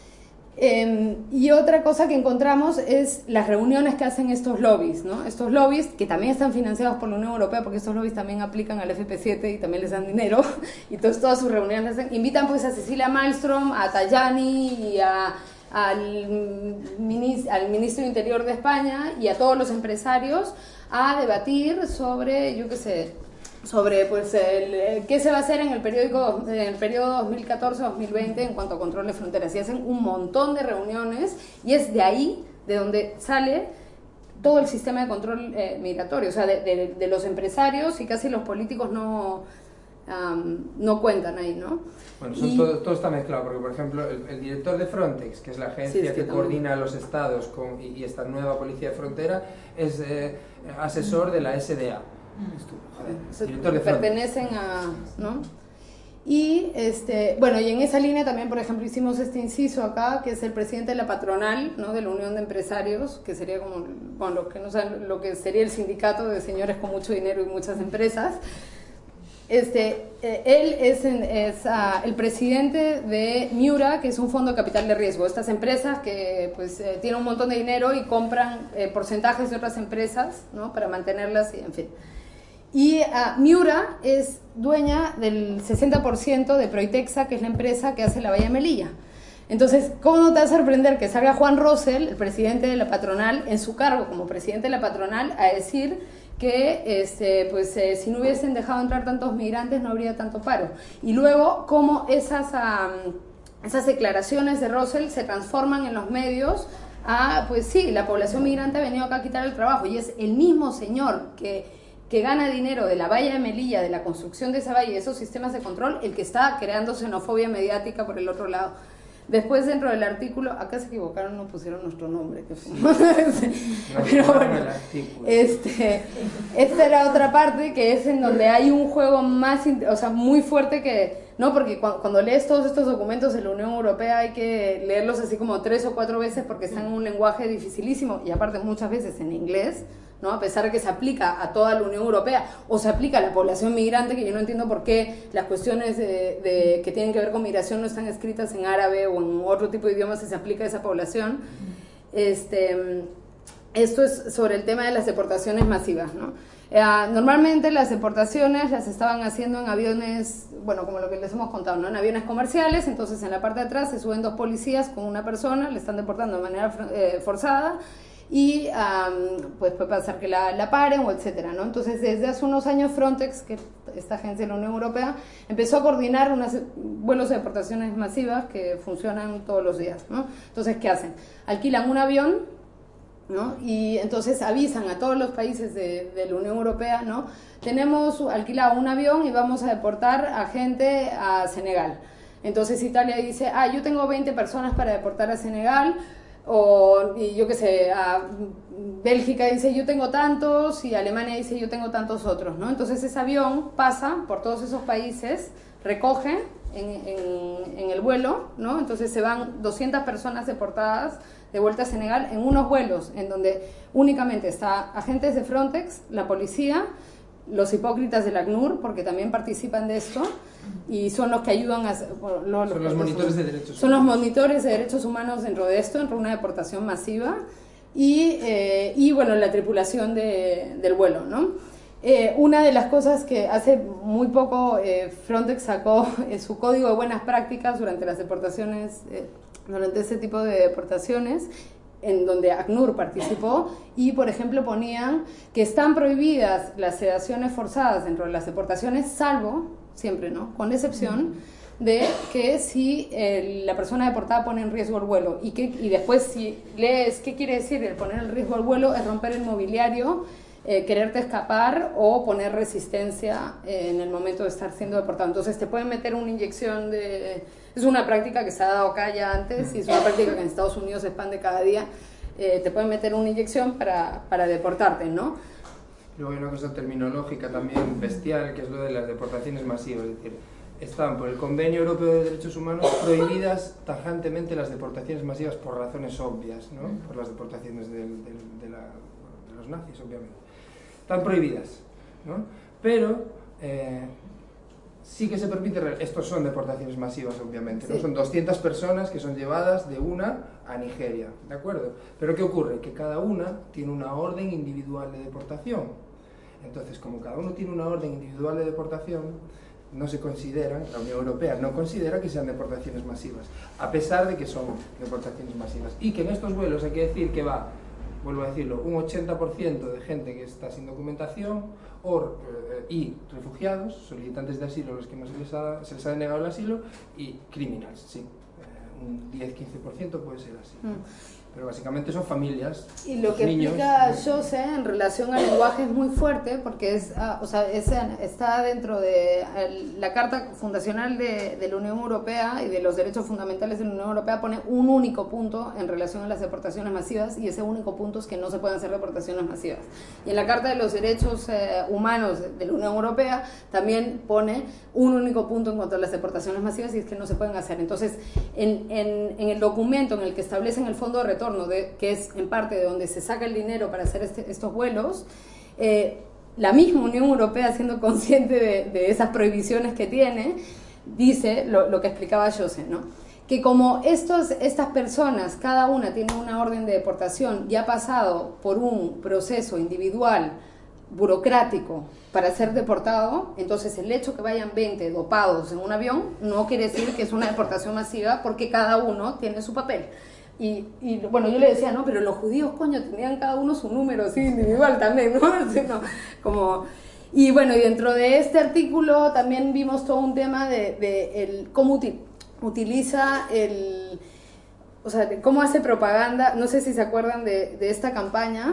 Eh, y otra cosa que encontramos es las reuniones que hacen estos lobbies, ¿no? Estos lobbies que también están financiados por la Unión Europea, porque estos lobbies también aplican al F P siete y también les dan dinero, y entonces todas sus reuniones hacen, invitan pues a Cecilia Malmström, a Tajani y a, al, ministro, al ministro de Interior de España y a todos los empresarios a debatir sobre, yo qué sé, sobre pues el, qué se va a hacer en el, periódico, en el periodo dos mil catorce a dos mil veinte en cuanto a control de fronteras. Y hacen un montón de reuniones y es de ahí de donde sale todo el sistema de control eh, migratorio, o sea, de, de, de los empresarios, y casi los políticos no, um, no cuentan ahí, ¿no? Bueno, son y, todo, todo está mezclado, porque por ejemplo el, el director de Frontex, que es la agencia sí, es que que también. coordina a los estados con, y, y esta nueva policía de frontera, es eh, asesor de la S D A. Joder, pertenecen a, ¿no? Y este, bueno, y en esa línea también, por ejemplo, hicimos este inciso acá, que es el presidente de la patronal, ¿no? De la Unión de Empresarios, que sería como, bueno, lo que no saben, lo que sería el sindicato de señores con mucho dinero y muchas empresas. Este, eh, él es, en, es uh, el presidente de Miura, que es un fondo de capital de riesgo. Estas empresas que pues eh, tienen un montón de dinero y compran eh, porcentajes de otras empresas, ¿no? Para mantenerlas, y en fin. Y uh, Miura es dueña del sesenta por ciento de Proitexa, que es la empresa que hace la Bahía de Melilla. Entonces, ¿cómo no te va a sorprender que salga Juan Rosell, el presidente de la patronal, en su cargo como presidente de la patronal, a decir que este, pues, eh, si no hubiesen dejado entrar tantos migrantes no habría tanto paro? Y luego, cómo esas, um, esas declaraciones de Rosell se transforman en los medios a, pues sí, la población migrante ha venido acá a quitar el trabajo, y es el mismo señor que que gana dinero de la valla de Melilla, de la construcción de esa valla y de esos sistemas de control, el que está creando xenofobia mediática por el otro lado. Después, dentro del artículo, acá se equivocaron, no pusieron nuestro nombre, que fue. No, pero bueno, este, esta era otra parte que es en donde hay un juego más, o sea, muy fuerte que, no, porque cuando, cuando lees todos estos documentos de la Unión Europea hay que leerlos así como tres o cuatro veces porque están en un lenguaje dificilísimo y aparte muchas veces en inglés, ¿no? A pesar de que se aplica a toda la Unión Europea o se aplica a la población migrante, que yo no entiendo por qué las cuestiones de, de, que tienen que ver con migración no están escritas en árabe o en otro tipo de idiomas si se aplica a esa población. Este, esto es sobre el tema de las deportaciones masivas, ¿no? Eh, normalmente las deportaciones las estaban haciendo en aviones, bueno, como lo que les hemos contado, ¿no? En aviones comerciales, entonces en la parte de atrás se suben dos policías con una persona, le están deportando de manera eh, forzada, y um, pues puede pasar que la, la paren o etcétera, ¿no? Entonces desde hace unos años Frontex, que esta agencia de la Unión Europea, empezó a coordinar unos vuelos de deportaciones masivas que funcionan todos los días, ¿no? Entonces, ¿qué hacen? Alquilan un avión, ¿no? Y entonces avisan a todos los países de, de la Unión Europea, ¿no? Tenemos alquilado un avión y vamos a deportar a gente a Senegal. Entonces Italia dice, ah, yo tengo veinte personas para deportar a Senegal, o y yo qué sé, a Bélgica dice yo tengo tantos, y Alemania dice yo tengo tantos otros, ¿no? Entonces ese avión pasa por todos esos países, recoge en, en, en el vuelo, ¿no? Entonces se van doscientas personas deportadas de vuelta a Senegal en unos vuelos en donde únicamente está agentes de Frontex, la policía, los hipócritas del ACNUR, porque también participan de esto, y son los que ayudan a... Bueno, no, son los, los monitores de derechos son humanos. Son los monitores de derechos humanos dentro de esto, dentro de una deportación masiva, y, eh, y bueno, la tripulación de, del vuelo, ¿no? Eh, una de las cosas que hace muy poco eh, Frontex sacó eh, su código de buenas prácticas durante las deportaciones, eh, durante ese tipo de deportaciones, en donde ACNUR participó, y por ejemplo ponían que están prohibidas las sedaciones forzadas dentro de las deportaciones, salvo, siempre, ¿no?, con excepción de que si eh, la persona deportada pone en riesgo el vuelo, y, que, y después si lees qué quiere decir el poner en riesgo el vuelo, es romper el mobiliario, eh, quererte escapar o poner resistencia eh, en el momento de estar siendo deportado. Entonces te pueden meter una inyección de... Es una práctica que se ha dado acá ya antes, y es una práctica que en Estados Unidos se expande cada día. Eh, te pueden meter una inyección para, para deportarte, ¿no? Luego hay una cosa terminológica también bestial, que es lo de las deportaciones masivas. Es decir, están por el Convenio Europeo de Derechos Humanos prohibidas tajantemente las deportaciones masivas por razones obvias, ¿no? Por las deportaciones de, de, de, la, de los nazis, obviamente. Están prohibidas, ¿no? Pero... Eh, sí que se permite, estos son deportaciones masivas, obviamente, ¿no? Sí. Son doscientas personas que son llevadas de una a Nigeria, ¿de acuerdo? Pero ¿qué ocurre? Que cada una tiene una orden individual de deportación. Entonces, como cada uno tiene una orden individual de deportación, no se consideran, la Unión Europea no considera que sean deportaciones masivas, a pesar de que son deportaciones masivas. Y que en estos vuelos hay que decir que va, vuelvo a decirlo, un ochenta por ciento de gente que está sin documentación, or, eh, y refugiados, solicitantes de asilo, los que no se les ha, se les ha denegado el asilo, y criminals, sí, eh, un diez a quince por ciento puede ser así. Mm. Pero básicamente son familias, y lo que niños, explica José en relación al lenguaje es muy fuerte, porque es, ah, o sea, es, está dentro de el, la Carta Fundacional de, de la Unión Europea y de los derechos fundamentales de la Unión Europea, pone un único punto en relación a las deportaciones masivas, y ese único punto es que no se pueden hacer deportaciones masivas. Y en la Carta de los Derechos eh, Humanos de la Unión Europea también pone un único punto en cuanto a las deportaciones masivas, y es que no se pueden hacer. Entonces, en, en, en el documento en el que establecen el fondo de retorno, De, que es en parte de donde se saca el dinero para hacer este, estos vuelos, eh, la misma Unión Europea, siendo consciente de, de esas prohibiciones que tiene, dice lo, lo que explicaba José, ¿no? Que como estos, estas personas, cada una tiene una orden de deportación y ha pasado por un proceso individual burocrático para ser deportado, entonces el hecho que vayan veinte dopados en un avión no quiere decir que es una deportación masiva, porque cada uno tiene su papel. Y, y bueno, yo le decía, no, pero los judíos, coño, tenían cada uno su número así individual también, ¿no? Así, ¿no? Como, y bueno, y dentro de este artículo también vimos todo un tema de, de el, cómo util, utiliza el, o sea, de cómo hace propaganda. No sé si se acuerdan de, de esta campaña,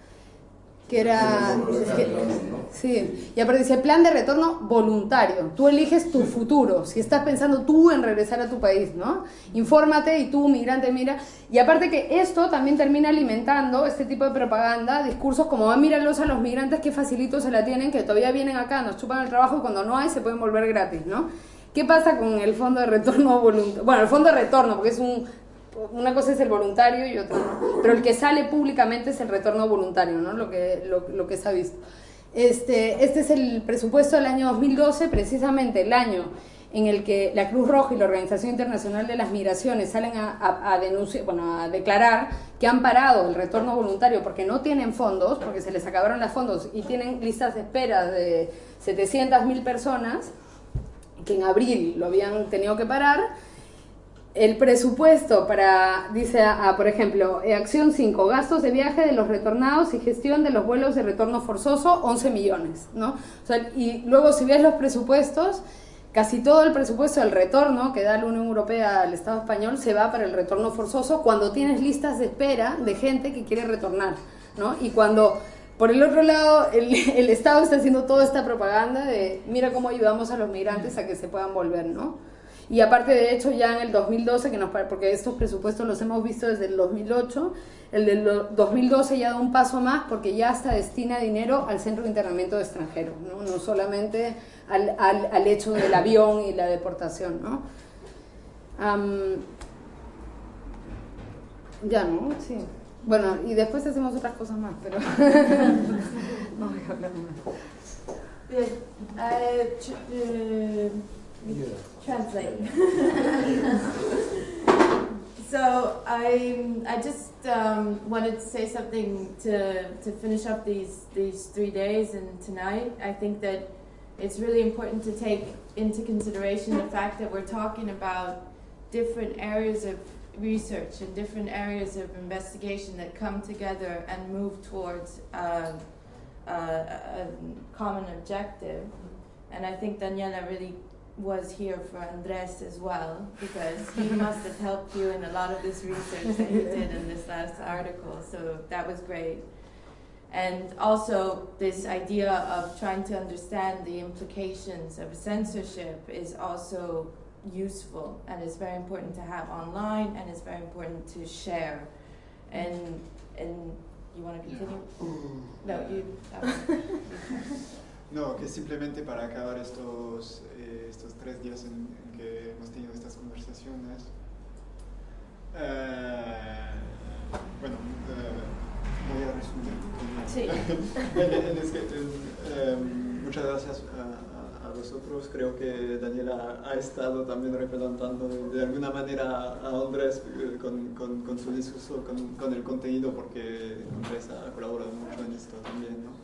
que era, es que, sí, y aparte dice plan de retorno voluntario, tú eliges tu futuro, si estás pensando tú en regresar a tu país, ¿no? Infórmate, y tú, migrante, mira, y aparte que esto también termina alimentando este tipo de propaganda, discursos como, ah, míralos a los migrantes que facilito se la tienen, que todavía vienen acá, nos chupan el trabajo, y cuando no hay se pueden volver gratis, ¿no? ¿Qué pasa con el fondo de retorno voluntario? Bueno, el fondo de retorno, porque es un una cosa es el voluntario y otra no, pero el que sale públicamente es el retorno voluntario, ¿no? Lo que, lo, lo que se ha visto. Este, este es el presupuesto del año dos mil doce, precisamente el año en el que la Cruz Roja y la Organización Internacional de las Migraciones salen a, a, a denunciar, bueno, a declarar que han parado el retorno voluntario porque no tienen fondos, porque se les acabaron los fondos y tienen listas de espera de setecientas mil personas, que en abril lo habían tenido que parar. El presupuesto para, dice, a, a, por ejemplo, eh, acción cinco, gastos de viaje de los retornados y gestión de los vuelos de retorno forzoso, once millones, ¿no? O sea, y luego si ves los presupuestos, casi todo el presupuesto del retorno que da la Unión Europea al Estado español se va para el retorno forzoso cuando tienes listas de espera de gente que quiere retornar, ¿no? Y cuando, por el otro lado, el, el Estado está haciendo toda esta propaganda de mira cómo ayudamos a los migrantes a que se puedan volver, ¿no? Y aparte, de hecho, ya en el dos mil doce, que nos, porque estos presupuestos los hemos visto desde el dos mil ocho, el del dos mil doce ya da un paso más porque ya hasta destina dinero al centro de internamiento de extranjeros, no, no solamente al, al, al hecho del avión y la deportación, ¿no? Um, ya, ¿no? Sí. Bueno, y después hacemos otras cosas más, pero no voy a hablar más. Bien. Uh, uh, translate. So I I just um, wanted to say something to to finish up these these three days and tonight. I think that it's really important to take into consideration the fact that we're talking about different areas of research and different areas of investigation that come together and move towards uh, uh, a common objective. And I think Daniela really was here for Andres as well, because he must have helped you in a lot of this research that you did in this last article, so that was great. And also this idea of trying to understand the implications of censorship is also useful, and it's very important to have online, and it's very important to share. And and you want to continue? Yeah. No, you. Oh. No, que simplemente para acabar estos, eh, estos tres días en, en que hemos tenido estas conversaciones, eh, bueno, eh, voy a resumir. Sí. es que, eh, muchas gracias a, a, a vosotros. Creo que Daniela ha estado también representando de, de alguna manera a Andrés con, con, con su discurso, con, con el contenido, porque Andrés ha colaborado mucho en esto también, ¿no?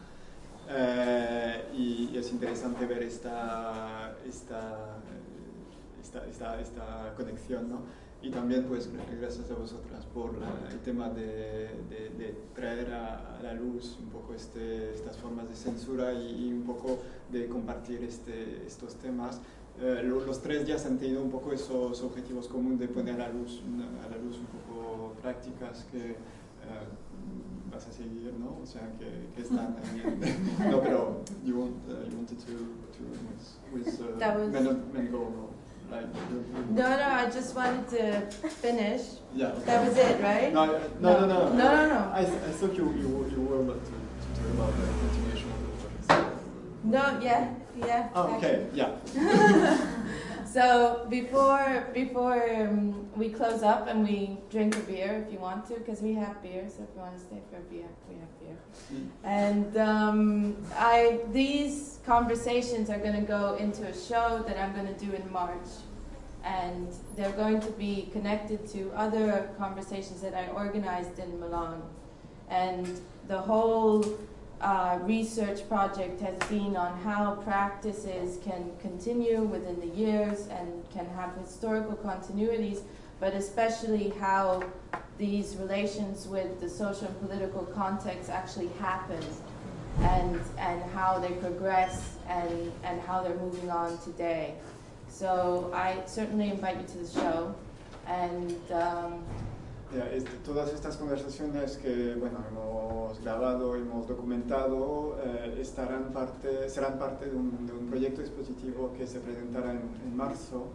Eh, y, y es interesante ver esta, esta, esta, esta, esta conexión, ¿no? Y también, pues, gracias a vosotras por la, el tema de, de, de traer a, a la luz un poco este, estas formas de censura y, y un poco de compartir este, estos temas. Eh, lo, los tres días han tenido un poco esos objetivos comunes de poner a la luz, una, a la luz un poco prácticas que eh, vas a seguir, ¿no? O sea, que, que están en, no, pero you, want, uh, you wanted to, to with, with uh, that was, men, men go, no? Like, no, no, I just wanted to finish. Yeah. Okay. That was it, right? No, no, no, no. No, no, no. I, I thought you, you, you were about to, to talk about the continuation of the project. No, yeah, yeah. Oh, okay, yeah. So before before um, we close up and we drink a beer if you want to, because we have beer, so if you want to stay for a beer, we have beer. Mm. And um, I these conversations are going to go into a show that I'm going to do in March, and they're going to be connected to other conversations that I organized in Milan, and the whole Uh, research project has been on how practices can continue within the years and can have historical continuities, but especially how these relations with the social and political context actually happen, and and how they progress and, and how they're moving on today. So I certainly invite you to the show, and um, Yeah, este, todas estas conversaciones que bueno, hemos grabado, hemos documentado, eh, estarán parte, serán parte de un, de un proyecto expositivo que se presentará en, en marzo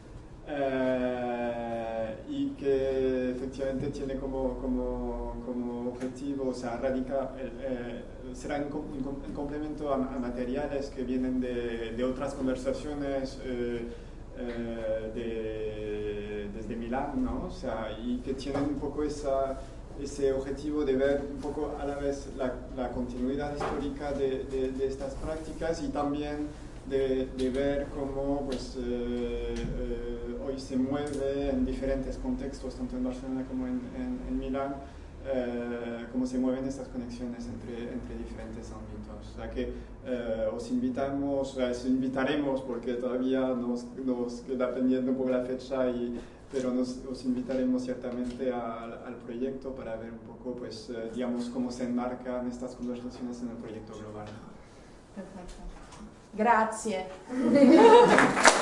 eh, y que efectivamente tiene como, como, como objetivo, o sea, radica, eh, será en, en, en complemento a, a materiales que vienen de, de otras conversaciones eh, eh, de, desde Milán, ¿no? O sea, y que tienen un poco esa, ese objetivo de ver un poco a la vez la, la continuidad histórica de, de, de estas prácticas y también de, de ver cómo pues, eh, eh, hoy se mueve en diferentes contextos, tanto en Barcelona como en, en, en Milán, eh, cómo se mueven estas conexiones entre, entre diferentes ámbitos. O sea que eh, os invitamos, os invitaremos porque todavía nos, nos queda pendiente un poco la fecha, y, pero nos, os invitaremos ciertamente al, al proyecto para ver un poco, pues, eh, digamos, cómo se enmarcan estas conversaciones en el proyecto global. Perfetto. Grazie.